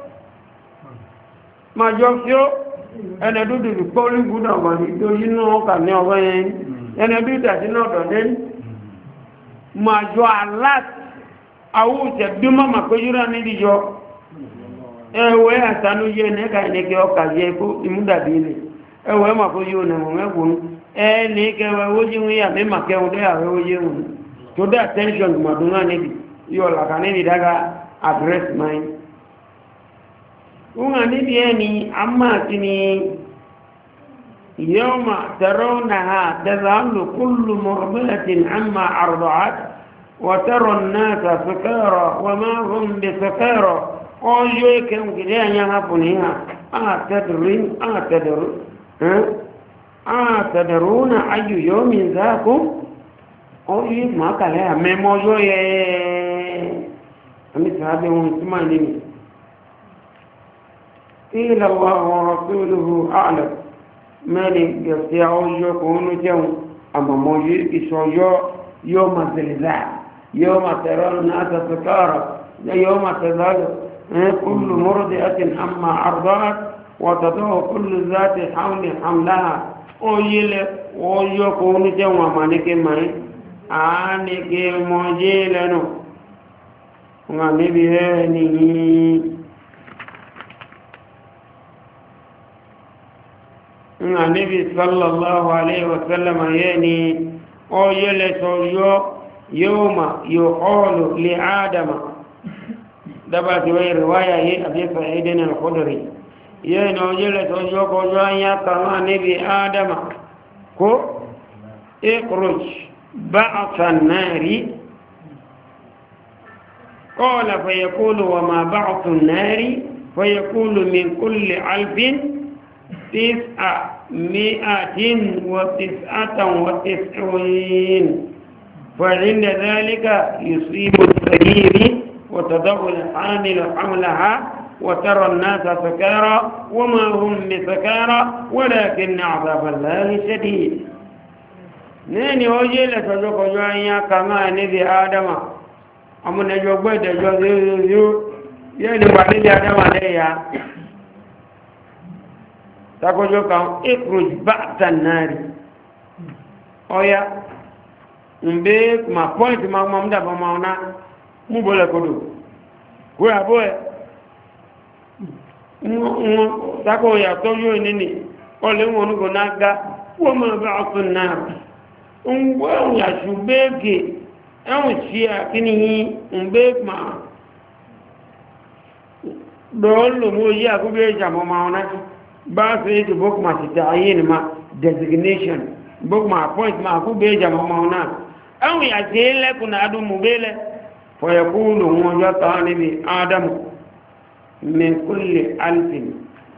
[SPEAKER 2] ما جوفيو أنا دودو بقولي بودا واني دوجينو كامي وغيين أنا دودو تاتينو دودين ما جو علات awuce duma makojura ni dijo ewe atanu ye ne ka ne ke okaje ko imuda bile ewe makoju ne mo megun ni ke we woji wi ya me make unde ya we woji un to the attention madunga ne di yo la kaneni daga address mine unga ni bi ni amma kini yawma tarawnaha tadhallu kullu murdiatin amma arda'at وترى الناس سكارى وما هم بسكارى أوجو كم كده يهابونها أتدرون أي يوم ذاكم أوجو ما كله مموجو يه أمي صحابي ومسمعني قيل الله ورسوله أعلم من يستيعوجو كونو جو أما موجو كسوجو يوم الزلزال يوم ترى الناس سكارى يوم تزال كل مرضئة أما أرضعت وتضع كل ذات حول حملها أويل ويكون جوا مانك ماي آنك موجيلنو غني بهني النبي صلى الله عليه وسلم يعني أويل سويو يوم يقول لآدم دبت وهي رواية هي أبي سعيد الخدري ينوجل سويو كوجوانيا كما نبي آدم كو اخرج بعث النار قال فيقول وما بعث النار فيقول من كل 1999 فعند ذلك يصيب الصغير وتضع الحامل حملها وترى الناس سكارى وما هم بسكارى ولكن عذاب الله شديد nini oye le tojo kojo anya kama nibi adama amune jo gbede jo yo ye ni wa nibi adama le ya takojo kan ikruj ba'ta nari oya mbe ma point ma mda ba mauna mu bole kodo ko ya boy tako ya tojo nini ole wonu go naga wo ma ba'ta nari ngwa ya shubege awon shia kini mbe ma dolo mo ya ko be jamo ma ona ba se to book ma ta'yin ma designation book ma appoint ma ko be jamo ma ona awon ya jele kuna adu mubele fa yaqulu mo ya ta'ani bi adam min kulli alfin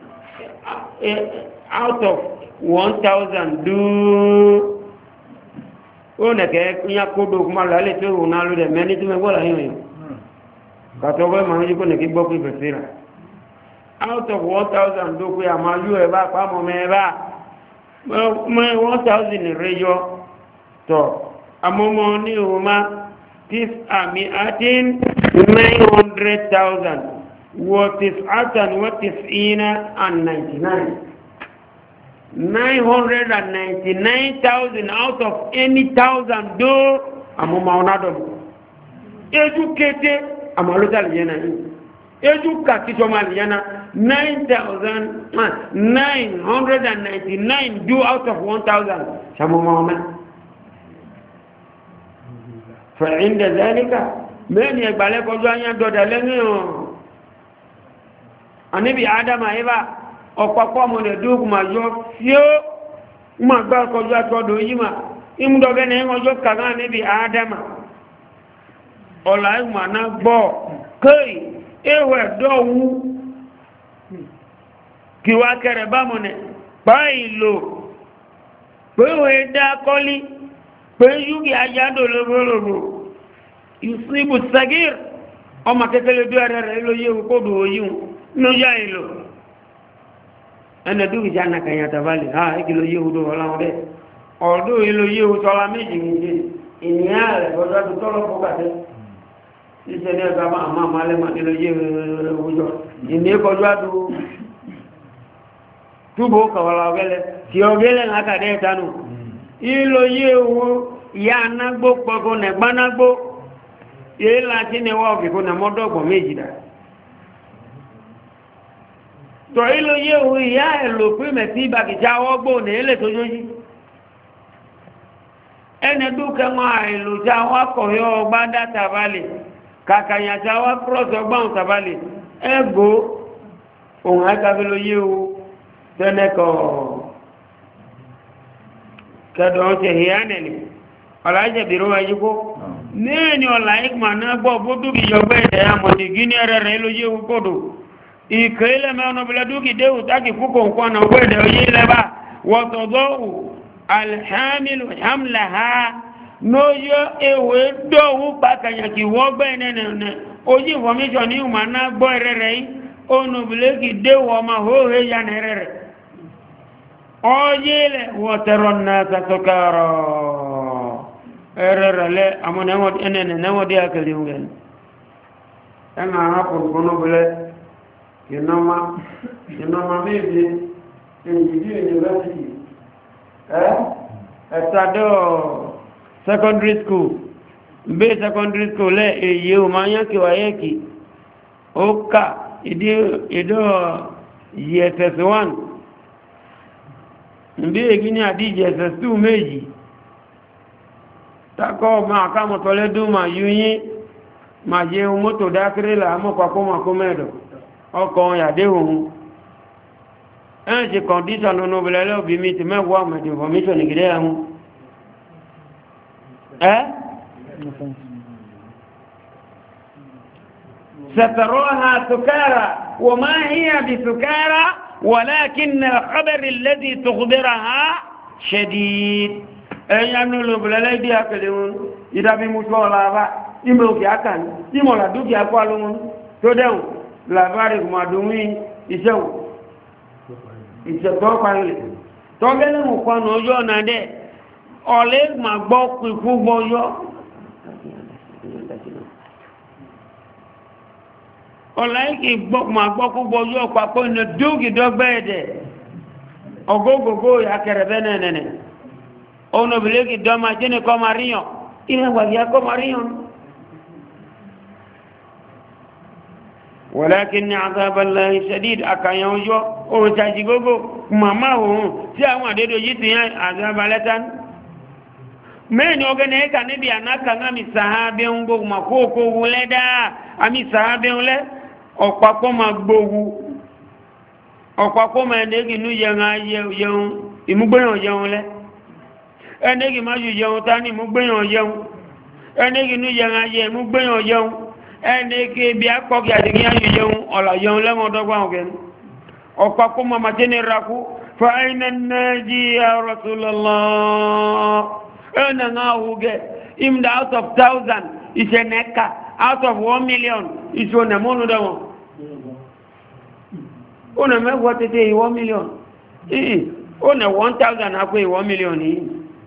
[SPEAKER 2] out of 1000 do o na ke nya kodo kuma la le to na lo de meni tu me bola yin ka to go ma ji ko ne ki gbo ku besira out of 1000 do ku ya ma yu e ba pa mo me ba mo 1000 rejo to amomo ni o ma tis ami atin 900,000 what is atan what is ina and 99 999,000 out of any 1,000 do amoma onado educate amaluta liana educa kisoma liana 999 do out of 1,000 samoma ona fa inda dhalika men yagbale ko jo anya do daleni o anibi adama eva ọ̀pọ̀pọ̀ ọmọ rẹ̀ dúkù máa yọ tí ó máa gbá ọkọ̀jú àtọ́dọ̀ yí máa ìmúdọ̀gẹ́ ní ọjọ́ kàrán níbi àádámà ọ̀là ìmọ̀ náà gbọ́ kéì ewẹ̀ dọ́wú kí wá kẹrẹ bá mọ̀ nẹ̀ báyìí lò pé òwe dá kọ́lí pé yúgì ajádò lóbólòbò ìsìnbù sagir ọmọ kékeré bí ẹrẹ rẹ̀ ló yé kódò oyún ló yá ìlò ẹnẹ dúkì já nàkà yàtà balẹ̀ ha ìkìlò yíò wala ọlọ́run ọdún ìlò yíò tọ́lá méjì méjì ìníyà rẹ̀ bọ́dọ́ tó tọ́lọ́ fọ́kàtẹ́ ìṣẹ́ ní ẹgbà máa máa lẹ́mà ìlò yíò wùjọ ìní kọjú àdú túbò kọ̀wọ́lá ọgẹ́lẹ̀ tí ọgẹ́lẹ̀ lákàdẹ́ ìtanù ìlò yíò ìyá anágbó pọ̀kọ̀ nẹ̀gbánágbó yìí láti ní wọ́ọ̀kì kó nà mọ́dọ̀gbọ̀ méjì dà tọ̀ ilò yéwu ìyá ẹ̀lò pé mẹ̀tí ìbàkìjá ọgbò ní ilẹ̀ tó jójí ẹni dúkẹ́ wọn àìlòjá wá kọ̀yọ́ ọgbá dá tàbálẹ̀ kàkàyàjá wá kúrọ̀sọ̀ gbọ́n tàbálẹ̀ ẹgbò ohun àkàbílò yéwu tẹ́nẹ́kọ̀ kẹ́dọ̀ ṣe hìyánẹ̀lì ọ̀làjẹ̀bìrò ẹjíkó ní ọ̀là ìgbà náà gbọ́ bó dúkì yọgbẹ́ ẹ̀dẹ̀ àmọ̀dì gíní ẹrẹ ilò yéwu kódò ìkèélẹ̀ mẹ́rin ọ̀bẹ̀lẹ̀ dúkì déhù tákì púpọ̀ nǹkan ọ̀nà owó ẹ̀dẹ̀ oyé lẹ́bà wọ́tọ̀dọ́wù alhamilu hamlaha lóyọ́ ewé dọ́wù pàkànyàkì wọ́gbẹ́ ẹ̀nẹ́nẹ̀ ojí information ní ìwọ̀n náà gbọ́ ẹ̀rẹ́ rẹ̀ yìí onùbìlẹ́kì déhù ọmọ hóhe yan ẹ̀rẹ́ rẹ̀ oyé lẹ̀ wọ́tẹ̀rọ̀ náà sàtọ́kàrọ̀ ẹ̀rẹ́ rẹ̀ lẹ́ àmọ́ Kinoma méje ìjìdí university ẹ̀tàdọ́ secondary school bí secondary school lẹ́ èyí o máa yán kí wáyé kí ó ká ìdó GSS1 bí ègí ní àdí GSS2 méjì takọ́ máa ká mọ̀tọ́lẹ́dún máa yúyín máa yẹ mọ́tò dákírélà amọ́pàpọ̀ màkó mẹ́dọ̀ ọkọ̀ yàdé ohun ẹn ṣe condition ọ̀nà obìnrin òbí mi ti mẹ́wàá mẹ́tì information ìgìdẹ́ ẹ̀hún ẹ́ ستروها سكارى وما هي بسكارى ولكن الخبر الذي تخبرها شديد ẹ̀yìn anúlò obìnrin bí akẹlẹ̀wọ̀n ìdábí mú tọ́ ọ̀làbá ìmọ̀ òkè akàn ìmọ̀ làdúkìá kọ́ alóhun tó dẹ̀hùn labari kumadumi iṣẹ́ ìṣẹ̀tọ́ parílẹ̀ tọ́gẹ́lẹ̀ mú kwánà ojú ọ̀nà dẹ̀ ọ̀lẹ́ ma gbọ́ pípú gbọ́yọ́ ọ̀lẹ́ kì ma gbọ́ pípú gbọ́yọ́ pàpọ̀ ní dúkìdọ́gbẹ́ ẹ̀dẹ̀ ọgógógó akẹrẹ̀bẹ́ nẹ̀nẹ̀nẹ̀ onobìnrin kì dọ́mà jẹ́ni kọ́ ma ríyàn ilẹ̀ wàyí akọ́ ma ríyàn ولكن عذاب الله شديد أكاين وجو أو تاجيغوغو ماما هو تي àwọn adedo yi tin azaba letan men ogene ka ne bi anaka ngami sahabe ngo makoko wuleda ami sahabe wule opapo magbowu opapo ma ndegi nu ye nga ye imugbeyan ye wule enegi maju ye tani mugbeyan ye enegi nu ye nga ye imugbeyan ye ẹni kí bí akọ́kì àdìgí ayò yẹun ọ̀là yẹun lẹ́wọ̀n dọ́gbà ọ̀gẹ́ni ọ̀pá kó mama tí ní rakú fa'ina nájí ya rasulallah ẹ̀nà náà hùgẹ́ imda out of 1,000 ìṣẹ́ nẹ́ka out of 1 million ìṣẹ́ ọ̀nà mọ́nù dẹ̀wọ̀n ọ̀nà mẹ́wàá tètè 1 million ọ̀nà 1,000 akọ́ 1 million yìí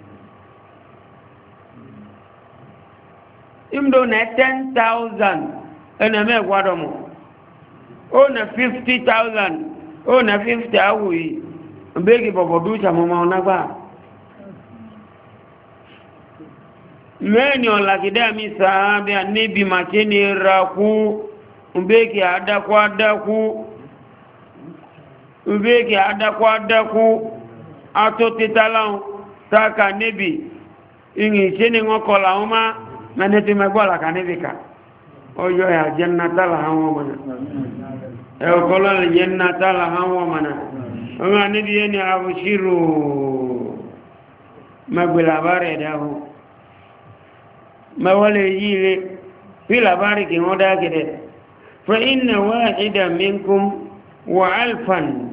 [SPEAKER 2] imdo na 10,000 ena me gwadomo o na 50,000 o na 50 awi mbegi bobodu cha mama onagba meni on lakida mi sahabi anibi makeni raku mbegi adaku mbegi adaku ato titalan taka nebi ingi cheni ngokola uma maneti magbola kanibika oyo ya jannata la hawo mana e okolo le jannata la hawo mana nga nibi yeni abushiru magbela bare dawo mawale yile bila bare ki ngoda gede fa inna wahida minkum wa alfan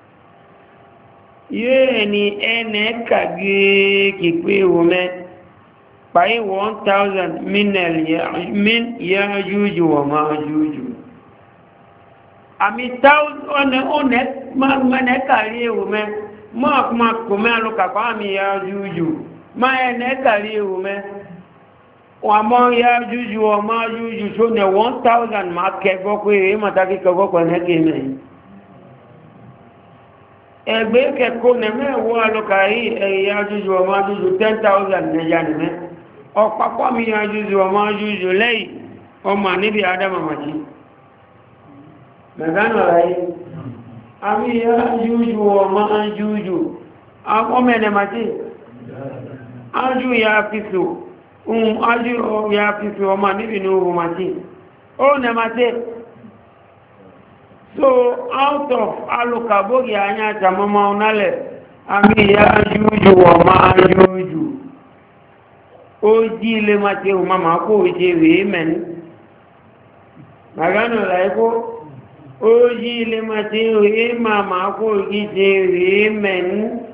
[SPEAKER 2] yeni ene kage kipe wome by 1,000 min Ya'juj wa Ma'juj. Ami 1,000 one mane kari ewu me ma kome aluka kwa ami Ya'juj ma ene kari ewu me wa mo Ya'juj wa Ma'juj so ne 1,000 ma kego ko e mataki kego ko ne kime egbe ke ko ne me wo aluka yi Ya'juj wa Ma'juj 10,000 ne jani me ọ̀pàpọ̀ mi àjújù ọmọ àjújù lẹ́yìn ọmọ níbi adama màjí mẹ́gánà ráyé àmì àjújù ọmọ àjújù ọmọ ẹ̀nẹ̀ màjí ájú ya fífò ọmọ níbi ní ohun màjí ó nẹ màjí so out of alùkàbógi àyà àtàmọ́mọ́ ọ̀nálẹ̀ àmì àjújù ọmọ àjújù oji ile mate o mama ko oje we men magano la eko oji ile mate o e mama ko oje we men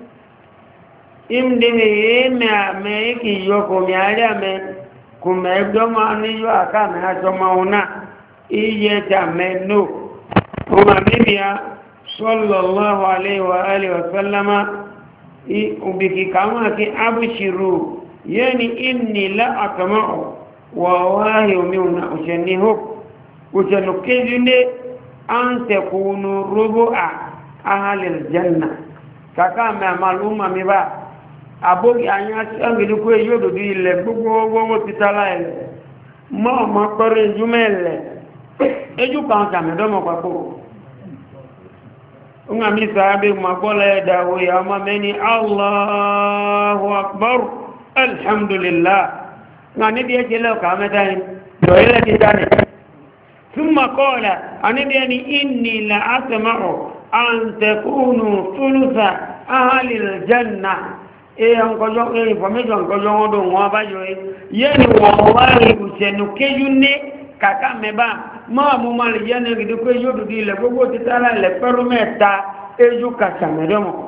[SPEAKER 2] imde me ki yo ko mi ara me ko me do ma ni yo aka me aso ma una iye ta me no o ma bibia sallallahu alaihi wa alihi wa sallama ubiki kama ki abshiru yani inni la atma'u wa wahi umuna ushanihu ushanukizune an takunu rubu'a ahlil janna kaka ma maluma mi ba abogi anya angeli ko yodo bi ile gbogbo titala ile mo pere jumele eju kan ta me do mo papo unga mi sahabe magola dawo ya mameni Allahu akbar alhamdulillah ngani dia jelo kametain doile kitane thumma qala ani inni la asma'u an takunu thulutha ahli aljanna ankojo information kojo wodo won bayo yeni wallahi usenu keyune kaka meba ma mu mal yene gidi ko yodu di le gogo titala le permeta eju kasamedomo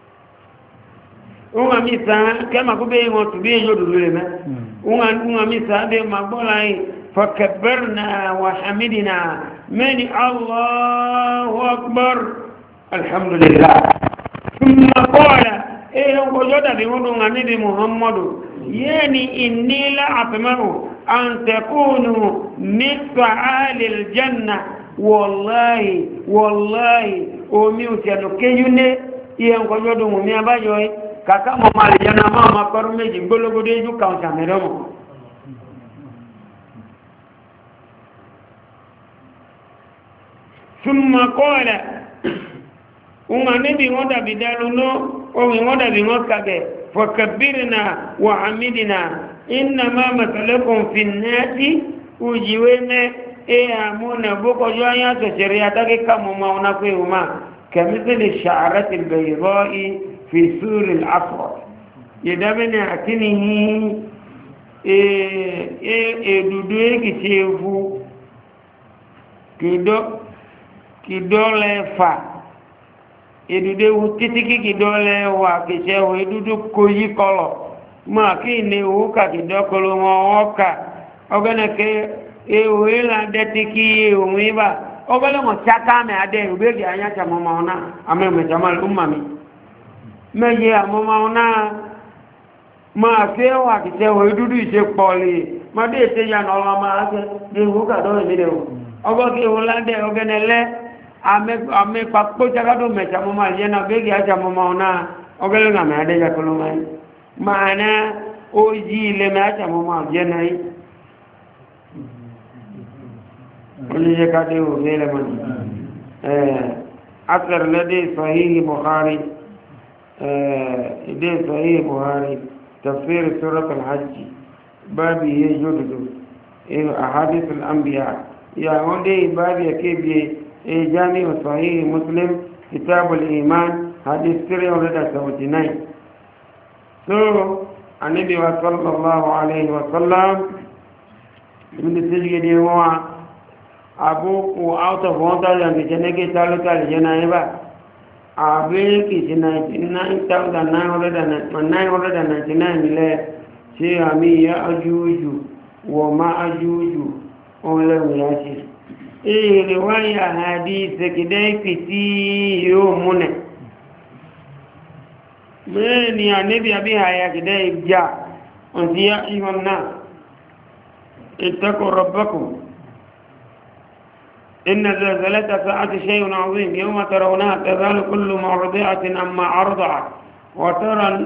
[SPEAKER 2] unga misa kama kube ngo tubi yodu le me unga misa de magbola yi fakabbarna wa hamidina mani Allahu akbar alhamdulillah thumma qala ko joda bi ngodo ngani muhammadu yani inni la atma'u an takunu mithla ahli aljanna wallahi o mi utelo kenyune iye ko jodo mu mi abajo kaka mo mali jana mama koru meji gologode ju kaunta meromo thumma qala umanibi ngoda bidaluno o ngoda bi ngokage fakabbirna wa hamidna inma matalakum fi nnati ujiwene amuna boko joya to sheria take kama mauna kweuma kamithili sha'rati albayda'i fi sur al-aswad yadabna akinihi dudu kichevu kidole fa edude titiki kidole wa kichevu edudu koyi kolo ma kini uka kidokolo moka ogana ke ewela detiki umiba ogala mo chaka me ade ubegi anya cha mama ona ame me jamal ummami meye mama ona ma ke wa kichevu edudu ise poli ma de te ya no ma ase de uka do mi de ogoki ulande ogenele ame pakpo jagado mecha mama yena begi acha mama ona ogele ngame ade ya koloma maana oji le mecha mama yena yi oli yakade o vele man asar ladi sahih bukhari ide sahih bukhari tafsir surah al-hajj babi yajudu ahadith al-anbiya ya wonde babi yakebe جامع صحيح مسلم كتاب الإيمان حديث 379 النبي صلى الله عليه وسلم من السجن هو أبوك out of 1000 كجنة كتالو جنائبا أبيك 999 له شيء أمي يأجوج وما أجوج أولو ياسر riwaya hadithi kidai kiti yomune meni anabi abi haya kidai ja ontia ihonna ittaqu rabbakum inna zalzalata sa'ati shay'un 'azim yawma tarawnaha tadhalu kullu murdi'atin amma arda'at wa tara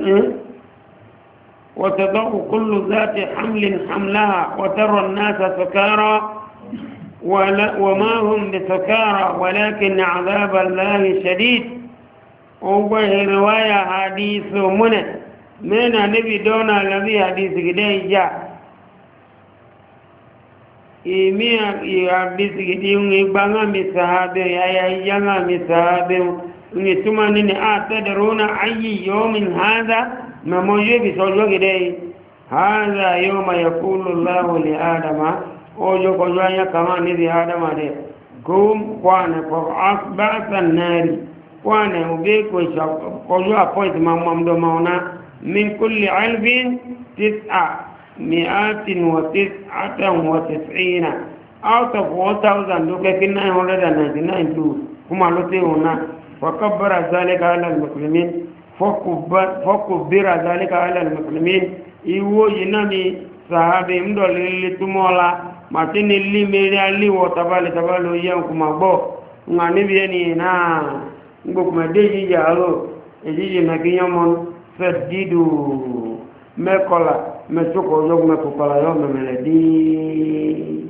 [SPEAKER 2] وتضع كل ذات حمل حملها وترى الناس سكارى وما هم بسكارى ولكن عذاب الله شديد وهي رواية حديث من النبي دونا الذي حديث كده جاء إمي حديث كده يبغى مسحابه يا يجمع مسحابه نسمعني أتدرون أي يوم هذا ما موجود بسوجو كده هذا يوم يقول الله لآدم ojo ko yanya kama ni di adama de kum kwane ko asbata nari kwane ube ko yo appoint mamam do mauna min kulli alfin 999 out of 1000 do ke 999 tu kuma lote ona wa kabbara zalika ala almuslimin fakubbira zalika ala almuslimin iwo yinami sahabe mdolili tumola matini li mere ali wo tabalo yan kuma gbo ngani bi eni na ngbo kuma deji jalo eji na kinyamon fedidu mekola mesoko yo me kokola yo meledi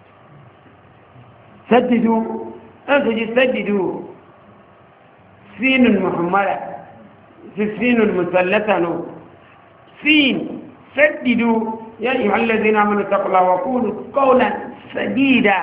[SPEAKER 2] sadidu anji sadidu sin muhammad sin musallatano sin sadidu يا أيها الذين آمنوا اتقوا الله وقولوا قولا سديدا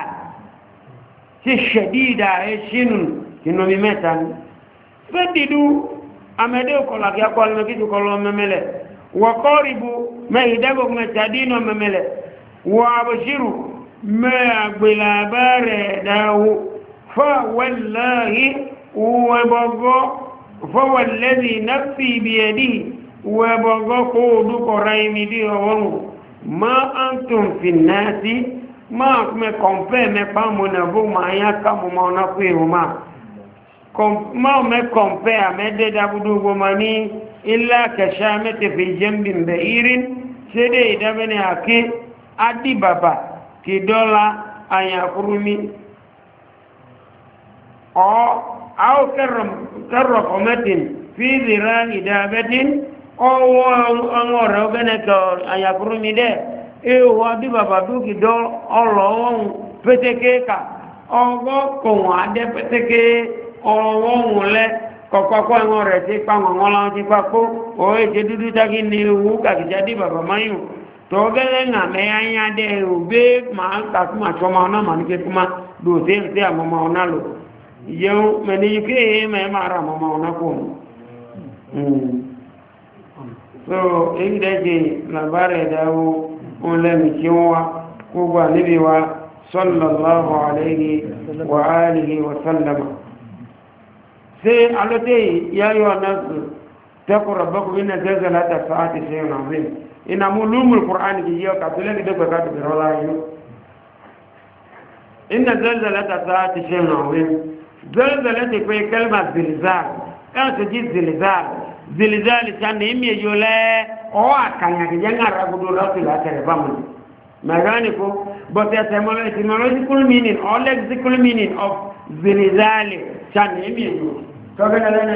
[SPEAKER 2] شديدا شنو ميمتا سددوا أمدوا كلا يقول نكيد كلا مملة وقاربوا ما يدعوا ما تدينوا مملة وابشروا ما بلا بارداه فوالله فوالذي نفسي بيده وبغى قود قريم دي وانه ما أنتم في الناس ما كمبير مقامنا بو ما يكام ما نقيه ما كمبير مدد أبدو بماني إلا كشامة في جنب بئير سيدي دبني أكي أدي بابا كي دولا أن يقرمي أو كرقمة في ذراع دابة أو أنور بنك أن يقرمي ده إيه أدي بابا دوكي دول الله فتكيكا أو كون أدي فتكي الله له kọ̀kọ́kọ́ ẹ̀wọ̀n rẹ̀ ti pa wọn lọ́wọ́ ti pa kó oó ṣe dúdú tákí ní ewu kàkìjáde bàbá máyùn tó gẹ́lẹ́ ń àmẹ́ ayá dẹ́ òbé máa ń kàkúmà tọ́mọ ọ̀nà mà ní kékúmá lóòtẹ́ ń tẹ́ àmọ́mọ́ ọ̀nà lò ìyẹun mẹ́ni uk mẹ́ máa ra àmọ́mọ́ ọ̀nà kò so èyí dẹ́jẹ́ làbárẹ̀ dáwó ń lẹ́nu tí wọ́n wá gbogbo àníbi wa sallallahu alayhi wa alihi wa sallama سي علتي يا أيها الناس تقوا ربكم إن زلزلة الساعة شيء عظيم إن علوم القرآن يجيو كاتولك دغ كات برولايو إن زلزلة الساعة شيء عظيم زلزلة في كلمة زلزال أنا تجي زلزال كان يمي يولا أو كان يجينا رغدو راسلا تربامن مغانيكو but the etymological meaning or lexical meaning of زلزال كان يمي يولا tọ́gẹ́nà lẹ́nà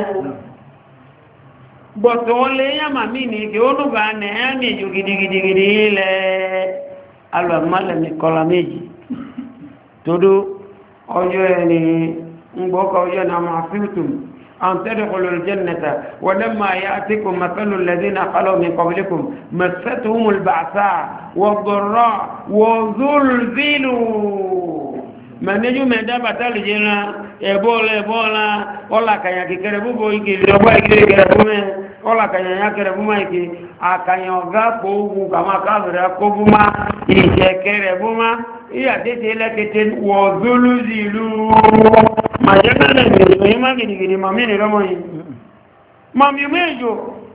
[SPEAKER 2] bọ̀tọ̀ olè yàmà mí ní kí ó nùgbà ní ẹ̀mì ìjò gidigidigidi ilẹ̀ alùmọ́lẹ̀mí kọla méjì todo ọjọ́ ẹni ngbọ́kọ̀ ọjọ́ na máa fíìtùm àwọn tẹ́lẹ̀kọlù jẹ́nẹta wọ́lẹ́mà ya àtíkù mẹ́fẹ́lú lẹ́dínà kọlọ́mí kọbílíkùm mẹ́fẹ́tùmùl bàṣà wọ́gbọ̀rọ̀ wọ́zúlzílù mẹ́nẹ́jú mẹ́dábàtà lè jẹ́ náà ẹ̀bọ́ọ̀lá ọlàkàyà kẹrẹ búbọ ike lọ́gbà ike kẹrẹ búmẹ́ ọlàkàyà ya kẹrẹ búmọ́ ike àkàyà ọ̀gá pòógù kàmà káàkiri akóbúmá ìṣẹ́ kẹrẹ búmá ìyà tètè lẹ́kẹtẹ wọ̀zólú zìlú màjẹ́kẹ́lẹ̀ mẹ́rin má gidigidi màmí ni lọ́mọ yìí màmí méjò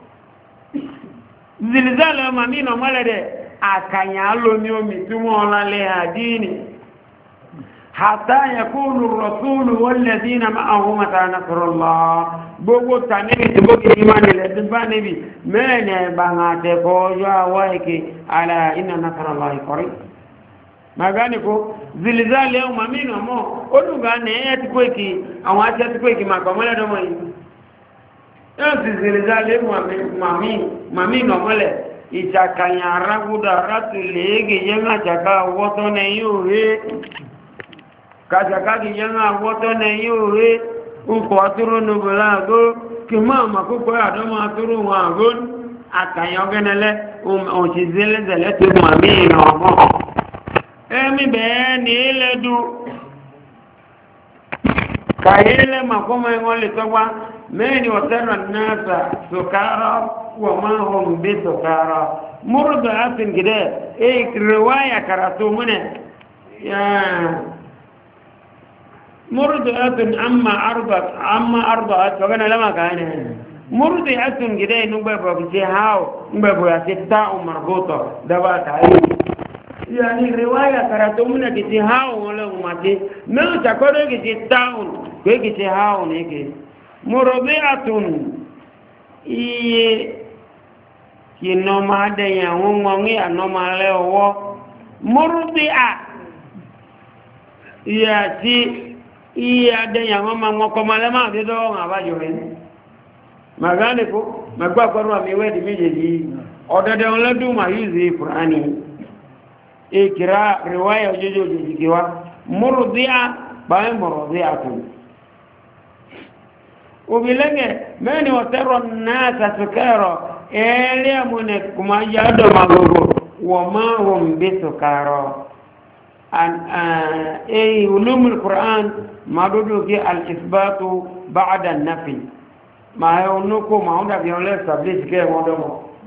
[SPEAKER 2] zìlìzálẹ̀ màmí nà mọ́lẹ̀dẹ̀ àkàyà lómi omi túmọ̀ ọ̀lálẹ̀ àdínì حتى يكون الرسول والذين معه متى نصر الله gbogbo tanibi tí gbogbo imani lè tí bá níbi mẹ́rin bàmà tẹ́kọ̀ ọjọ́ àwọ́ ẹ̀kẹ́ ala inna nasarallahi qarib maganiko zilizali ẹ̀hùn mami nà mọ́ olùgbà ní ẹ̀yẹ́ tí kó èkì àwọn àti ẹ̀tí kó èkì màkọ̀ mọ́lẹ́dọ́mọ́ yìí yóò sì zilizali mami nà mọ́lẹ̀ ìjàkàyà arágúdà rátùlẹ̀ kàṣàkàkì yẹn àwọ́tọ́ ní yóò rí ọkọ̀ àtúrò nùbùlá àgó kí máa ma kókò àdọ́mà àtúrò wọn àgó àkàyàn gẹ́nẹ́lẹ́ òṣìṣẹ́lẹ́sẹ̀lẹ́ tó mọ̀ mí ìrìn ọmọ ẹ̀mí bẹ̀ẹ́ ní ilẹ̀dú kàyé ilẹ̀ màkọ́mọ́ ẹ̀wọ́n lè tọ́gbá mẹ́rin ọ̀tẹ́rọ̀ náà sọ̀kárọ̀ wọ̀ máa hùn bí sọ̀kárọ̀ múrùdọ̀ láti gidẹ̀ riwaya karatu múnẹ̀ مرضعة أما أرضعت فقنا لما كان مرضعة كده نبقى بسيهاو نبقى بسيطاء مربوطة دبات عليه يعني رواية كراتمنا كسيهاو ولا ماتي ما تقول كسيطاء كسيهاو نيكي مرضعة كنوما ديا ومونغي أنوما لأوه مرضعة ياتي iye adẹ́yà wọn ma wọn kọmọ alẹ́mà àti dọ́wọ́n àbájọ rẹ̀ magánìkó magbàkọrọ àmì wẹ́dì méjèèjì ọ̀dọ̀dẹ̀ ọlọ́dún ma yìí zai kùránì ìkìrá ríwáyà ojójó jìjìkíwá mọ́rùdíà báyìí mọ̀rọ̀díà tún òbílẹ́gẹ̀ mẹ́ni ọ̀tẹ́rọ̀ náà sàtùkẹ́rọ̀ ẹ̀ẹ́lẹ́ àmúnẹ̀ kùmá yádọ̀ magogo wọ́n máa wọ́n bí sùkárọ̀ علوم القرآن ما دودو في الإثبات بعد النفي ما يونكو ما هو ده بيقول لك سبليس كده ما ده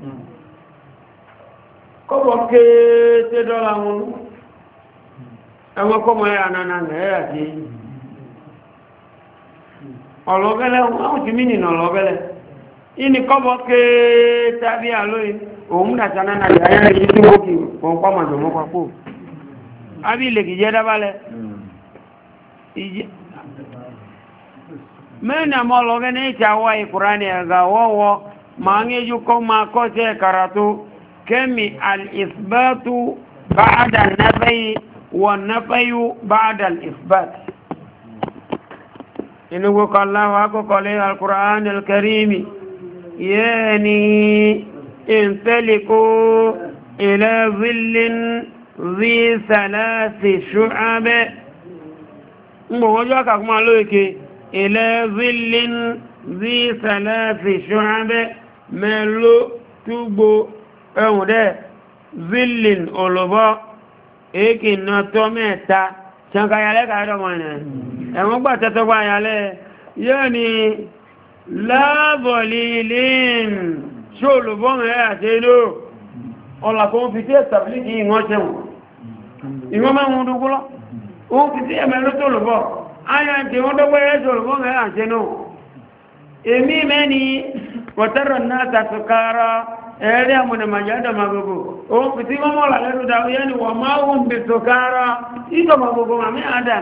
[SPEAKER 2] كم كده تدلعون أما كم يا أنا نهاية ọlọ́gẹ́lẹ́ àwọn tí mí nìna ọlọ́gẹ́lẹ́ ìní kọ́bọ̀ kéé tàbí àlóyìn òun dàtà náà nàdì ayára yìí tí ó kì wọ́n pàmà jọmọ́ papò àbí ilẹ̀ kìí jẹ́ dábálẹ̀ mẹ́rin àmọ́ ọlọ́gẹ́ ní ìtàwà ìkùránì ẹ̀gà wọ́wọ́ mange yuko ma kote karatu kemi al-isbatu ba'da an-nafyi wa nafyu ba'da al-isbat inugo kallahu ako kole al-Qur'an al-Karim yani intaliqu ila dhillin ذي ثلاث شعب مبوجا كما لوكي الى ظل ذي ثلاث شعب ملو توبو اونده ظل اولوبا اكي نوتوميتا شانكا ياله كايدو مانا اما غبا تتوبا ياله يعني لا ظليلين شولوبو ما اتلو ọ̀là kò ń fi tí ẹ̀sàbílìkì ìwọ̀n ṣẹ̀wọ̀n ìwọ̀n máa ń dúkú lọ ó ń fi tí ẹ̀mẹ́ ló tó lùbọ̀ ayá tí wọ́n dọ́gbọ́ ẹ̀ tó lùbọ̀ mẹ́rin àṣẹ náà èmi mẹ́ni pọ̀tẹ́rọ̀ náà tàṣùkára ẹ̀rẹ́ àmọ̀nàmàjádọ̀mà gbogbo ó ń fi tí wọ́n mọ́lá lẹ́nu dáwọ́ yẹ́ ni wọ́n máa ń bè tòkára ìdọ̀mà gbogbo àmì àdàn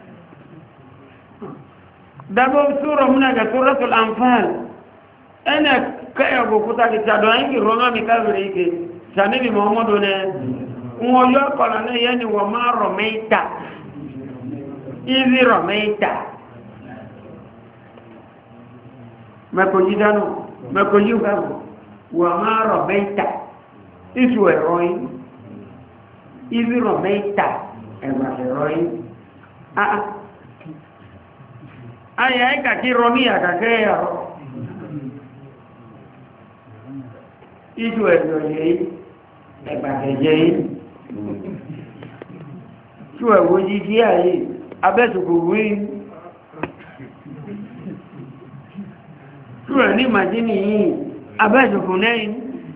[SPEAKER 2] dábọ́ súrọ̀ múnàgà súratul Anfal ẹnẹ kẹ́yọ̀ gbogbo tàbí sanibi Muhammadu ne wọ́n yọ kọ̀lá ní yẹ́ ni wọ́n máa rọ̀ mẹ́ta ìzí rọ̀ mẹ́ta mẹ́kọ̀jí dánú mẹ́kọ̀jí gbàgbọ́ wọ́n máa rọ̀ mẹ́ta ìṣù ẹ̀rọ yìí ìzí rọ̀ mẹ́ta ẹ̀gbà ẹ̀rọ yìí ayà ẹ̀kà kí rọ ní àkàkẹ́ ẹ̀rọ ìṣù ẹ̀rọ yìí ẹgbàkẹ̀jẹ́ yìí tí ẹ̀wọ́ yìí kí àyè abẹ́sùkò wí tí ẹ̀ ní màjíní yìí abẹ́sùkò lẹ́yìn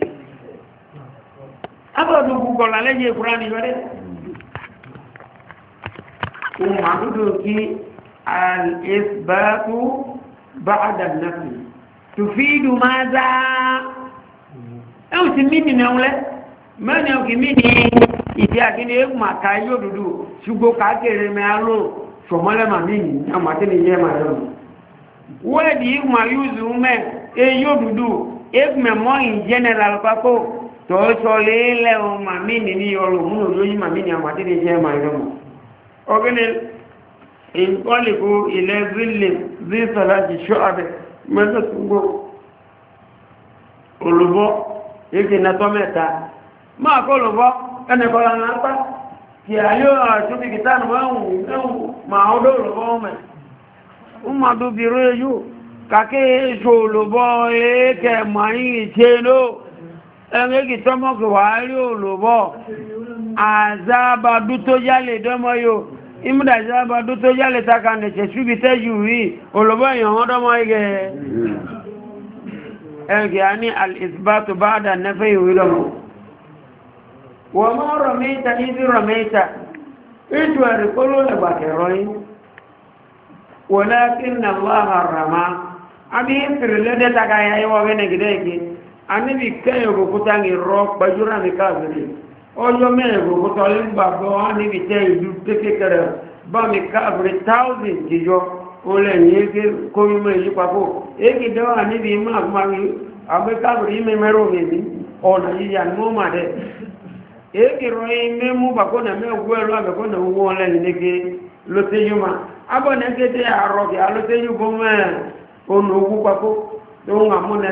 [SPEAKER 2] abẹ́sùkò kọ̀lá lẹ́yìn ìkúrá ní yọ́dẹ́ ohun àdúdó kí al-isbatu ba'da an-nafi tufidu madha ẹ̀hùn ti mí nìyàn lẹ́ mẹ́ni ọkì mí ní ìdí àkíní ẹkùn àká yóò dúdú ṣùgbó káàkiri mẹ́ aló ṣọ̀mọ́lẹ́mà mí ní àmàtí ni yẹ́ màá lọ́nà wẹ́ẹ̀dì ẹkùn àyúzù mẹ́ yóò dúdú ẹkùn mọ́ in general pákó tọ́ọ̀ṣọ́ lélẹ̀ ọmọ mí ní ọrọ̀ múnà lóyí màmí ní àmàtí ni yẹ́ màá lọ́nà ọgbẹ́ni ìkọlìkó ilẹ̀ zíṣọ́lá ti ṣọ́ abẹ mẹ́tọ̀túgbò olùbọ́ ìkì nẹ́tọ́ mẹ́ta máa kó olùbọ́ ẹnìkọ́lá náà pá kí àyó àṣúbí kìtánù máa ọdọ́ olùbọ́ mẹ́ ọmọdún bí rú èyú kàkẹ́ èṣò olùbọ́ ẹ̀ẹ́kẹ́ màáyí ṣe ló ẹ̀ẹ́kì tọ́mọ́kì wà rí olùbọ́ àzábàdú tó yálè dọ́mọ́ yóò ìmúdà àzábàdú tó yálè taka nẹ̀ṣẹ̀ ṣúbí tẹ́jù rí olùbọ́ èèyàn ọdọ́mọ́ igẹ̀ ẹ̀kì a ní al'isbatu bá dà nẹ́fẹ́ ìwé lọ́mọ wọ́n mọ́ rọ̀mẹ́ta ìdí rọ̀mẹ́ta ìtù ẹ̀rì kó ló lẹ̀gbà kẹrọ yìí wọ́n láti nà láha rama a bí i fìrì lẹ́dẹ́ taka ya yi wọ́n gẹ́nẹ̀ gẹ́dẹ́ ike a níbi kẹ́yìn òkúta ní rọ pẹ̀júra mi káàkiri ọjọ́ mẹ́rin òkúta lẹ́gbàgbọ́ a níbi tẹ́ ìlú kékeré bá mi káàkiri 1000 jíjọ olè ní eke kóyúmọ̀ èyí papò èkì dẹ́wà níbi máa gbáwí àgbékàbìrí mẹ́mẹ́rò mẹ́bí ọ̀nà yíya ní mọ́ máa dẹ̀ èkì rọ imé mú bàkọ́nà mẹ́wú ẹ̀rọ àbẹ̀kọ́nà owó ọlẹ́ni léke lótéyúmọ̀ abọ́nẹ́gẹ́dẹ́ àrọ̀kẹ́ alótéyú gómẹ́ ọ̀nà owó papò tó ń àmúnẹ̀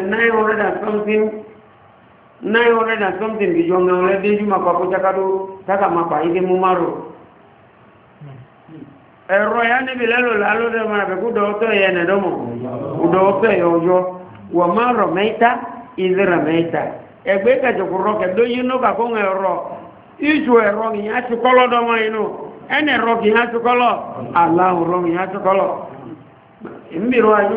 [SPEAKER 2] 900 and something bìjọ mẹ́wọ́lẹ́dẹ́yúmọ̀ papò jákàdó tákàmápa ike mú márùn ẹ̀rọ ya níbi lẹ́lò lálódẹ́ máa bẹ̀kú dọ́ọ̀tọ́ yẹ nẹ̀dọ́mọ̀ dọ́ọ̀tọ́ yẹ ọjọ́ wọ́n máa rọ̀ mẹ́ta ìdí rẹ̀ mẹ́ta ẹgbẹ́ kẹjọkùrọ̀ kẹdó yínú kàkó ẹ̀rọ ìjù ẹ̀rọ ìyá ti kọ́lọ́ dọ́mọ inú ẹni ẹ̀rọ kì yá ti kọ́lọ́ aláhùrọ̀ ìyá ti kọ́lọ́ ìmìrọ̀ ayé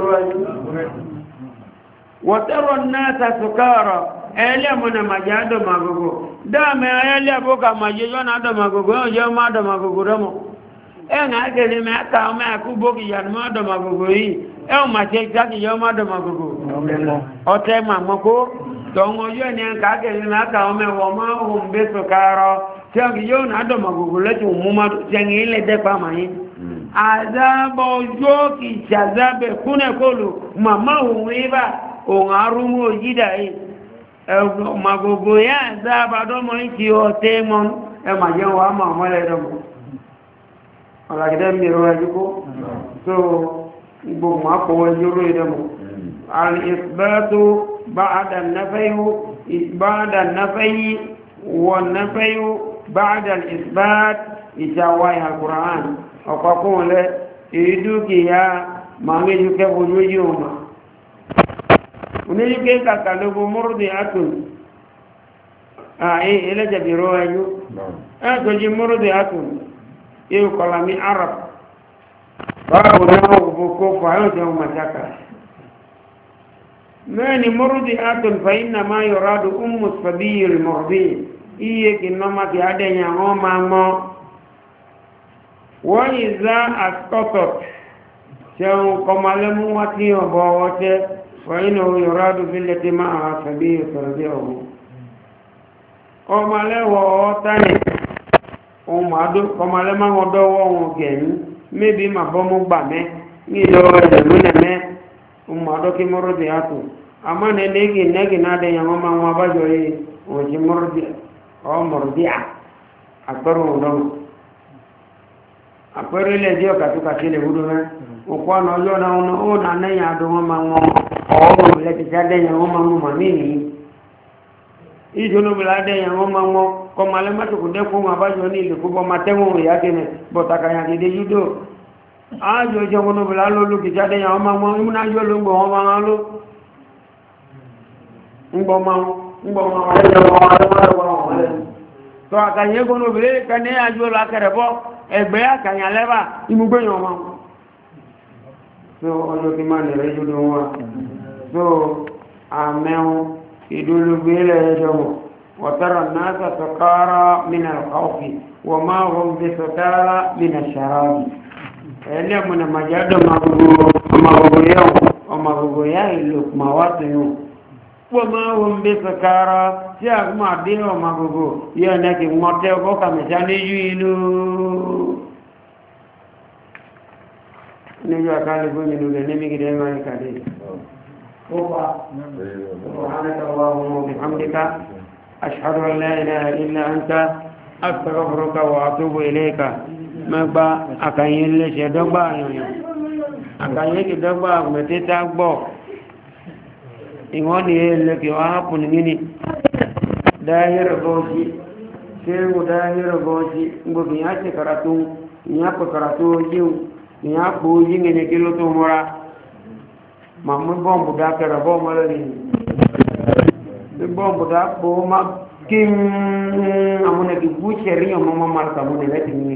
[SPEAKER 2] wọ́tẹ́rọ̀ náà tàṣùkárọ̀ ẹlẹ́ mọ́nà màjá dọ̀màgógó dáàmẹ́ ẹlẹ́ àbókà màjá yọ́nà dọ̀màgógó ẹ̀yọ́ má dọ̀màgógó dọ́mọ̀ ẹ̀nà akẹ́lẹ́ mẹ́ta ọmọ ẹ̀kú bókì yàrá má dọ̀màgógó yìí ẹ̀hùn màṣẹ ìjákìyọ́ má dọ̀màgógó ọ̀tẹ́ màmọ́kó tọ́wọ́n ojú ẹni ẹ̀ka akẹ́lẹ́ mẹ́ta ọmọ ẹ̀wọ̀ má hùn bẹ́ sọ̀kárọ̀ tí ọkì yóò ná dọ̀màgógó lẹ́tùn mú má sẹ́yìn ilẹ̀ dẹ́pà máa yín àzábọ̀ ojú kì ṣàzábẹ̀ kúnẹ̀kọ́lù màmá hùn ibà òun arúmú òjídà yìí magogo yá dábàdọ́mọ́ ìtì ọ̀tẹ́ mọ́ ẹmà jẹ́ wà máa mọ́lẹ̀ dọ́mọ́ ọ̀làgídẹ́ mìíràn ẹjúkó tó gbogbo àpọ̀wọ̀ ẹjúrú ìdọ́mọ́ alìsbẹ́tò báadà náfẹ́yí wọ̀n náfẹ́yí báadà ìsbẹ́t ìtàwáyà alkùrán ọ̀pàkùn lẹ́ ìdúkìá máa méjì kẹfòjú yíò máa oníyíké kàkàlógún mọ́rọ̀dì àtùn ààyè ẹlẹ́jẹ̀bìrọ ẹyú ẹ́tọ́jí mọ́rọ̀dì àtùn yíò kọlàmí arab báwo náà òbòkó fàáyọ̀tẹ̀ ọmọdéka mẹ́ni mọ́rọ̀dì àtùn fàyínà máa yọ̀rọ̀dù umus fàbíyìrì mọ̀bí iye kì nọ́mà kì adẹ́yà wọ́n máa mọ́ wọ́n yìí zá àtọ́tọ̀ tẹun kọmalẹ́mú wá tí ọ̀bọ̀ ọ̀tẹ́ فإنه يراد بالتي معها سبيل ترجعه ọmọ alẹ́wọ̀ ọ́tánì ohun àdó ọmọ alẹ́mọ́ ọdọ́wọ́ ohun gẹ̀ẹ́yìn mébí ma bọ́ mú gbà mẹ́ ní ìlọ́wọ́ ẹ̀lẹ́múnẹ̀ mẹ́ ohun àdó kí mọ́rọ̀dì àtò àmọ́ ní nẹ́gì náà dẹ̀yàn wọ́n máa wọn abájọ yìí wọ́n ti mọ́rọ̀dì àpẹẹrẹ ọ̀dọ́mù àpẹẹrẹ ilẹ̀ ẹjọ́ kàtúkàtí lè wúdó mẹ́ òkú ọ̀nà ọjọ́ náà ó nà nẹ́yìn àdó wọn máa wọn ọmọ ìlẹ̀ ti já dẹ́yìn wọn máa ń mọ̀ mí nìyí ìjọba dẹ́yìn wọn máa ń wọ́n kọmọ alẹ́mọ́tòkù dẹ́kun àbájọ ní ilẹ̀ púpọ̀ máa tẹ́wọ̀n ìyá kẹ́nẹ̀ bọ̀tàkàyà dédé yúdò ájọ jẹ́ wọn obìnrin alólù kì já dẹ́yìn wọn máa ń wọ́n ìmúná yóò ló ń gbọ̀ wọn máa ń lò ń gbọ̀ máa tó àkàyè gbọ́n obìnrin kan ní àjọ lọ akẹrẹ bọ́ ẹgbẹ́ àkàyà lẹ́bà ìmúgbẹ́yàn wọn so ọjọ́ kí máa nìrẹ́ jùlọ wọn so àmẹ́hun ìdúlùgbé lẹ́ẹ̀ẹ́dọ́mọ̀ wọ̀tọ́rọ̀ náà sọ̀tọ̀kára mínà ọ̀fì wọ́n máa wọ́n bí sọ̀tọ́kára mínà ṣàrábì ẹlẹ́mùnà màjádọ̀ ọmọgbogbo yá ìlú màwátìnú wọ́n máa wọ́n bí sọ̀tọ̀kára tí a máa dé ọmọgbogbo yẹ́ ẹ̀nẹ́kì mọ́tẹ́ ọkọ̀ kàmẹ̀sá ní yú ìlú níjọ́ àkálẹ̀ gómìnà rẹ̀ ní mígidẹ̀ máa ń kàdé سبحانك اللهم وبحمدك أشهد أن لا إله إلا أنت أستغفرك وأتوب إليك مغبا أكاين لي شدوبا أكاين كي دوبا متيتا غبو إنغوني لكي وهابون نيني داهر غوشي سيرو داهر غوشي نغوكي ياشي كراتو نياكو كراتو جيو نياكو ينغني كيلو تومورا mamu bombu da kera bombu lari bombu da bo ma kim amune ki buche riyo mama marka mune leti ni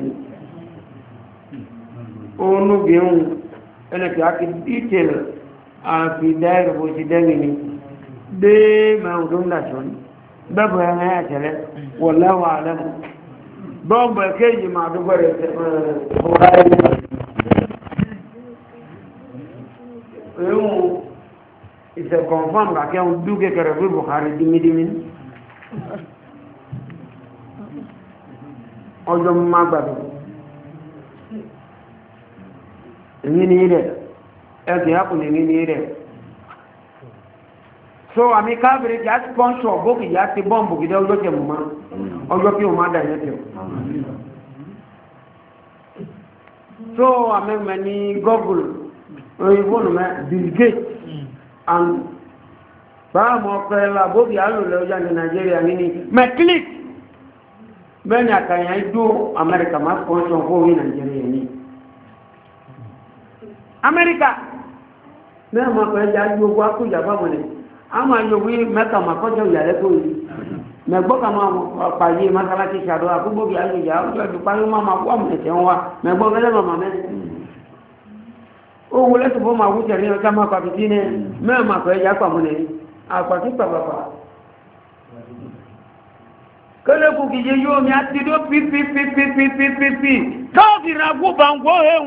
[SPEAKER 2] onu biun ene ki aki detail a fi dair bo si dengi ni de ma udum da son babu ya ya tele wallahu alam bombu keji ma do bare ìṣẹ̀ confirm kàkẹ́ ń dúkẹ́ kẹrẹ fún Buhari dìmídìmí ọjọ́ má gbàdọ̀ èyí ni rẹ̀ ẹgbẹ̀ ápùlẹ̀ èyí ni rẹ̀ so àmì káàbìrì kí á sponsor bókì yá ti bọ́m̀bù gidẹ́ ọjọ́ tẹ̀ mọ́ ọjọ́ kí o má dàyẹ́ tẹ̀ so àmì mẹ́ ní Google òyìnbónù mẹ́ Bill Gates and báàmù ọ̀pẹ́ làbóbi alòlẹ̀ ọjà ní Nàìjíríà ní mẹ́kílìk bẹ́ẹ̀ni àkàyà ìdó Amẹ́ríkà máa sponsor fóòwé Nàìjíríà ní Amẹ́ríkà mẹ́rin máa pẹ̀lú agbógbó akójà bámọ̀lẹ̀ a máa yọ wí mẹ́ta máa kọjọ ìyàlẹ́ tó yìí mẹ́gbọ́ka máa pàyé masalasi ṣàdọ́ àkúgbógi alòjà ọjọ́ ìdúparí máa wà mẹ́tẹ̀ wọn mẹ́gbọ́ owó lẹ́sùn fún ma wúṣẹ̀ ní ọjọ́ máa pàtàkì tí ní mẹ́rin máa pẹ̀lú ìyá pàmùnẹ̀ àpàtí pàpàpà kẹ́lẹ́kù kìí yé yóò mi á ti dó pípípípípípípí káàkiri ràgbó bàǹgbó ẹ̀hùn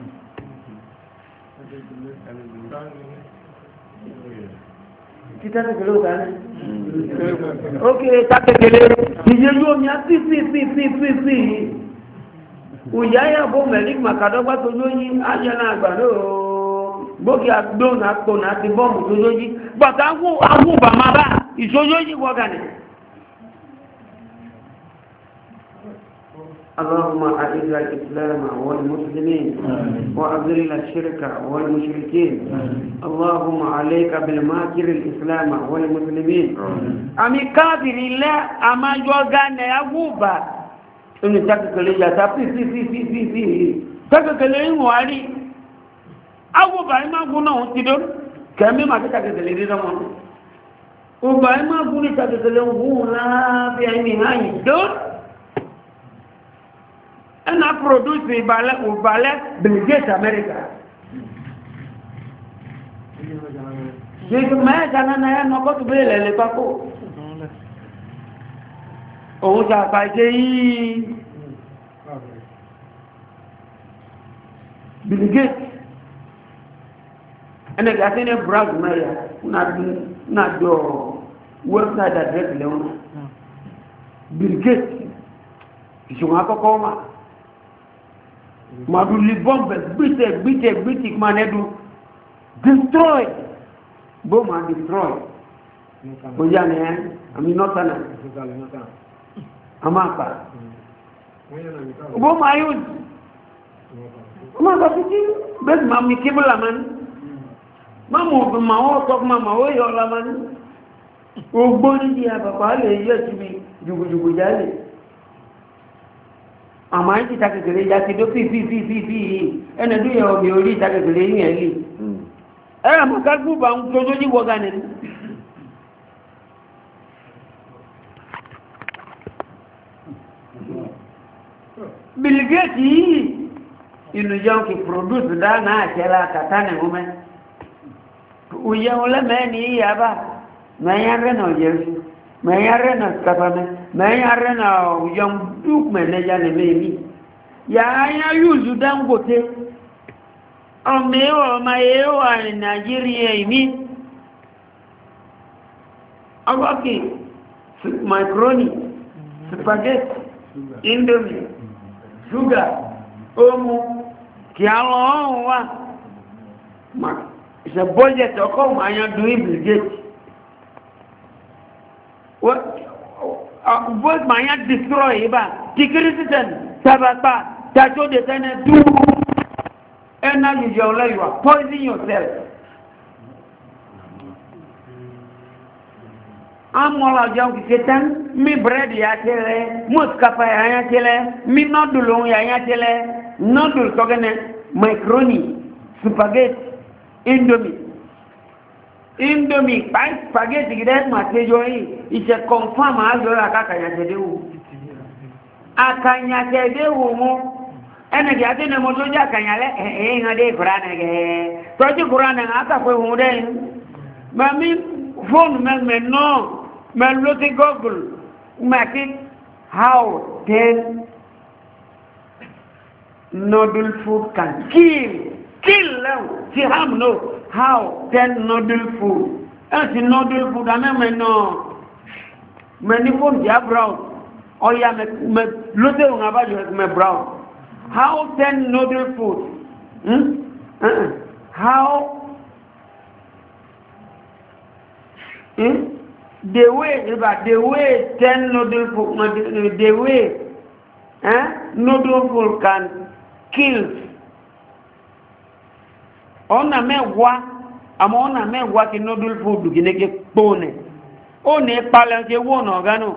[SPEAKER 2] títẹ́kẹ̀kẹ̀lẹ́ òkàní ókè tàkẹ̀kẹ̀lẹ́ kìí yé yóò mi á pípípípípípí òyáyàbó mẹ́rin màkàdọ́gbà tó lóyìn ayẹ́nà àgbà náà gbókè àdónà àpònà àti bọ́ọ̀mù tó lójí bàtà agúbà máa bá ìṣòyójí wọ́gànì اللهم أعز الإسلام والمسلمين وأذل الشرك والمشركين اللهم عليك بالماكر الإسلام والمسلمين أمي كافر الله أما جوغان يغوبا إنه تككلي جاتا في تككلي موالي أغوبا إما قلنا هتدون كمي ما تككلي رمون أغوبا إما قلنا تككلي هنا في عيني هاي دون أنا produce ìbàlẹ̀ Bill Gates America. Ṣètò mẹ́ta náà ẹ̀ nọkọ́ tó bẹ́ẹ̀ lẹ́lẹ́ pákó. Òun ṣàpá ṣe yìí. Bill Gates. Ẹnì kí a ti ní brag mẹ́rin náà jọ website address lẹ́wọ̀n. Bill Gates. Ìṣòwò akọ́kọ́ wà. Madu li bombe gbite manedu destroy boma destroy bojane ami notana amapa boma yud ma ba fiti bes mami kibla man mamu ma o tok mama o yo la man o gbori dia baba le yetibi jugu jale àmà ń ti takẹ̀kẹ̀lẹ̀ ìjà ti dó fífífífí ẹni tó yẹ ọmọ orí takẹ̀kẹ̀lẹ̀ yìí ẹ̀ lè ẹ̀rọ mọ̀ká gúbà ń tó lójí wọ́gá nìí Bill Gates yìí inú jẹun kì produce dáná àṣẹ́lá kàtà nì mú mẹ́ òyẹun lẹ́mẹ́ ní ìyàbá mẹ́yàn rẹ̀ náà jẹ́ sí mẹ́yàn rẹ̀ náà kàfàmẹ́ mẹ́yàn rẹ̀ náà òyẹun dúkùmẹ̀ lẹ́jà ní mẹ́mí yàáyá yùzù Dangote ọmọ ẹwà Nàìjíríà ìmí ọgọ́kì macaroni spaghetti indomie sugar omu kí a lọ ọ̀hún wá ìṣe budget ọkọ̀ máa do Bill Gates both máa destroy ibà tí kírísítẹ̀n tàbàpá tàjọ́ de tẹ́nẹ̀ dúró ẹ̀nà yìí ọlẹ́yìnwá poison yourself amọ́lá jẹun kì ṣe tán mi bírẹ́dì yà tẹ́lẹ̀ mọ́síkápá yà tẹ́lẹ̀ mi nọ́dùlù yà tẹ́lẹ̀ nọ́dùlù tọ́gẹ́nẹ́ macaroni spaghetti indomie spaghetti gidẹ́ màtẹ́jọ́ yìí ìṣe confam àjọyọ̀ àkàkànyàtẹ̀dẹ́wò àkànyàtẹ̀dẹ́wò mú ẹnìkì àti ẹnìmọ̀ tó jẹ́ àkànyàlẹ́ ẹ̀yìn adé ìkùránẹ̀gẹ̀ tọ́jú ìkùránẹ̀ àkàfẹ́ ìhun dẹ́yìn mami fóònù mẹ́gbẹ̀ náà mẹ́lú ti google mẹ́kí how 10 noodle food can kill lẹ́wọ̀n ti ham no how 10 noodle food ẹ̀sì noodle food amẹ́mẹ́ náà mẹ́ni fóònù tí a brown ọya mẹ́ lóṣèlú àbájọ mẹ́ brown how 10 noodle food how the way 10 noodle food the way noodle food can kill ọ̀nà mẹ́wàá àmọ́ ọ̀nà mẹ́wàá kí noodle food gínẹ́gẹ́ pọ́ọ̀nẹ̀ ó ní palẹ̀ ṣe wọ́n ọ̀gánà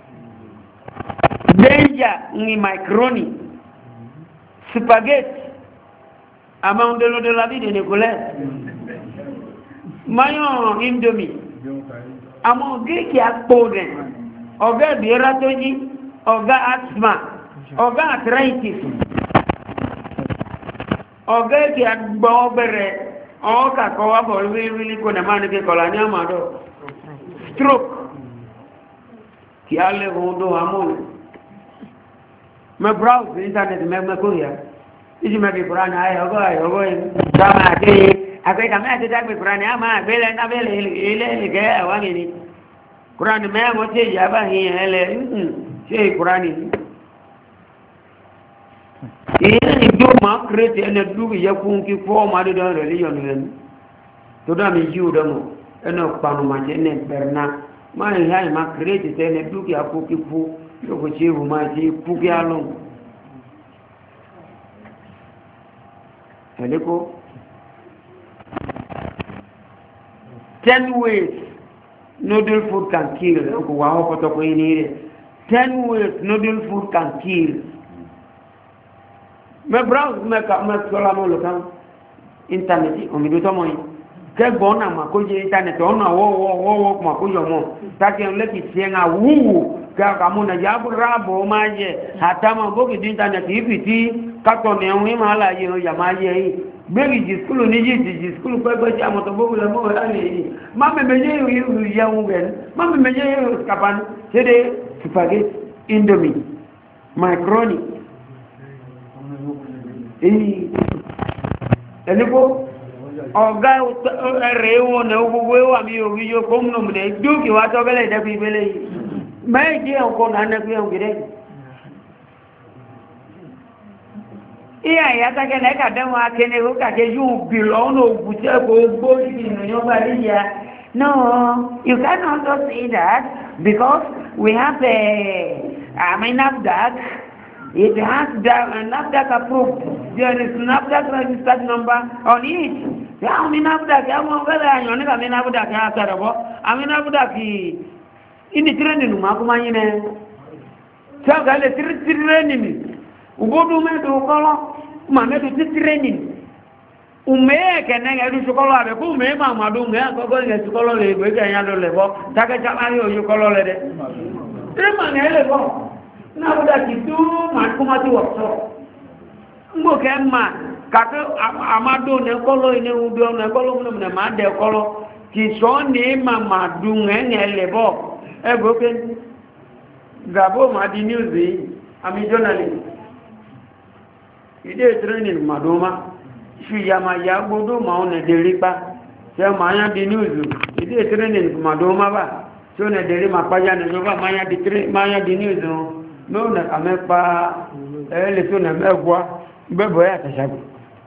[SPEAKER 2] danger ní macaroni spaghetti àmọ́ ọ̀dọ́lọ́dọ́lá bí dẹ̀ nìkúlẹ̀ mayon indomie àmọ́ gíríkì àpòrẹ̀ ọ̀gá ìbíra tó yí ọ̀gá asthma ọ̀gá arthritis ọ̀gá ìkì àgbọ̀ ọgbẹ̀rẹ̀ ọ̀ọ́kà kọwà bọ̀ rírí kò nà máa ní kíkọ̀lá ní àmàdọ̀ stroke kí á lè hùn dó àmúlù mẹ́ browse internet mẹ́gbẹ́ kóríà ìjú mẹ́bí kùránì ayọ̀gọ́ ìdámà àti àpẹẹkàmẹ́ àti dágbé kùránì àmà àgbélẹ̀ nábẹ́lẹ̀ ilẹ̀ ìgẹ́ àwọn ìní kùránì mẹ́wọ́n tí èyí àbáhìn ẹlẹ́ ṣe kùránì ìyẹn ìjọ ma create ene du ye kun ki fo ma de don religion len to da mi ju do mo ene panu ma je ne berna ma ya ma create ene du ki aku ki fu yo ko ji ma ji pu ki alon Eliko 10 ways noodle food can kill. 10 ways noodle food can kill. Me browse me sola mo lo kan internet o mi do to mo yi. Ke gbona ma ko je internet ona wo ma ko yo mo. Ta ke le ki tienga wu ka mo na ya brabo ma je hata ma bo ki internet ipiti ka to ne wi ma la ye o ya ma ye yi. Begi jiskulu ni ji jiskulu kwa kwa chamo to bogu la mo ani mama meje yu ya ungen mama meje kapan sede spaghetti indomie macaroni elipo oga rewo ne ugwe wa mi o yo komno mne duki wa to bele de bi bele mai je ko na na ku ngire iya ya ta ke ka de wa ke ne ka ke yu bilo no buje ko bo ni no ba ya no you cannot say that because we have NAFDAC. It has NAFDAC approved. There is NAFDAC registered number on it. Ya NAFDAC ya mo bela yo ni ka NAFDAC ya karabo NAFDAC ini training ma kuma yine sa ga le training ubodu me do kolo ma me do training ume ke na ga du kolo abe ku me ma ma do me ko ko nge kolo le be ga ya do le bo ta ke cha ma yo kolo le de e ma ne le bo na buda ki du ma kuma ti wo so ngo ke ma ka ke amado ne kolo ine udo ne kolo mo ne ma de kolo ki so ni ma ma du nge le bo e go ke gabo ma di news ami journalist ide training madoma shi ya ma ya godo ma ona deripa se ma ya di news ide training madoma ba so ne deri ma pa ya ne so ba ma ya di news no na amepa ele so na megwa bebo ya tashabu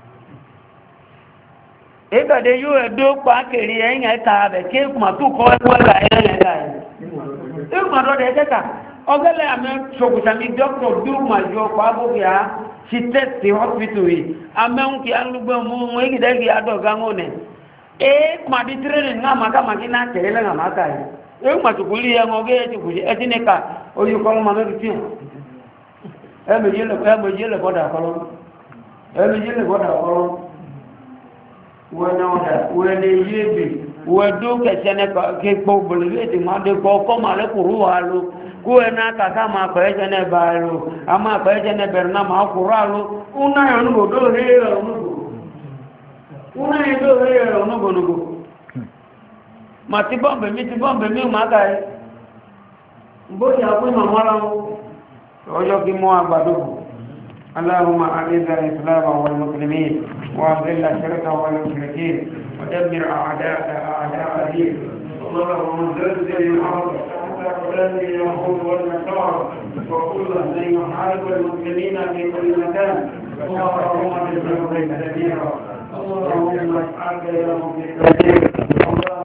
[SPEAKER 2] ega de yo edo pa keri en ka be ke kuma tu ko e la en la e ma do de ka ogele ame sokuta mi doctor du ma jo pa bo ya si test hospital yi ame unki alugbe mu ngi de gi ado ga ngone e ma di training na ma ka ma kina tele na ma ka e ma tukuli ya ngoge tukuli e tineka o yu ko ma me ti e me yele boda ko e me yele boda ko wona oda wele yebe wedo ke sene ke po bolile ti ma de ko ma le kuru alu kuena kaka ma peje ne balo ama peje ne berna ma kuralo una yo no do he una yo do he no go ma ti bombe mi ma kai mbo ya ko ma mala ojo ki mo agbado اللهم أعز الإسلام والمسلمين وأذل الشرك والمشركين ودمر أعداء الدين اللهم زلزل الأرض الذي يهود والنصارى وكل من يحارب المسلمين في كل مكان اللهم اجعلهم كثيرا اللهم اجعل لهم في كثير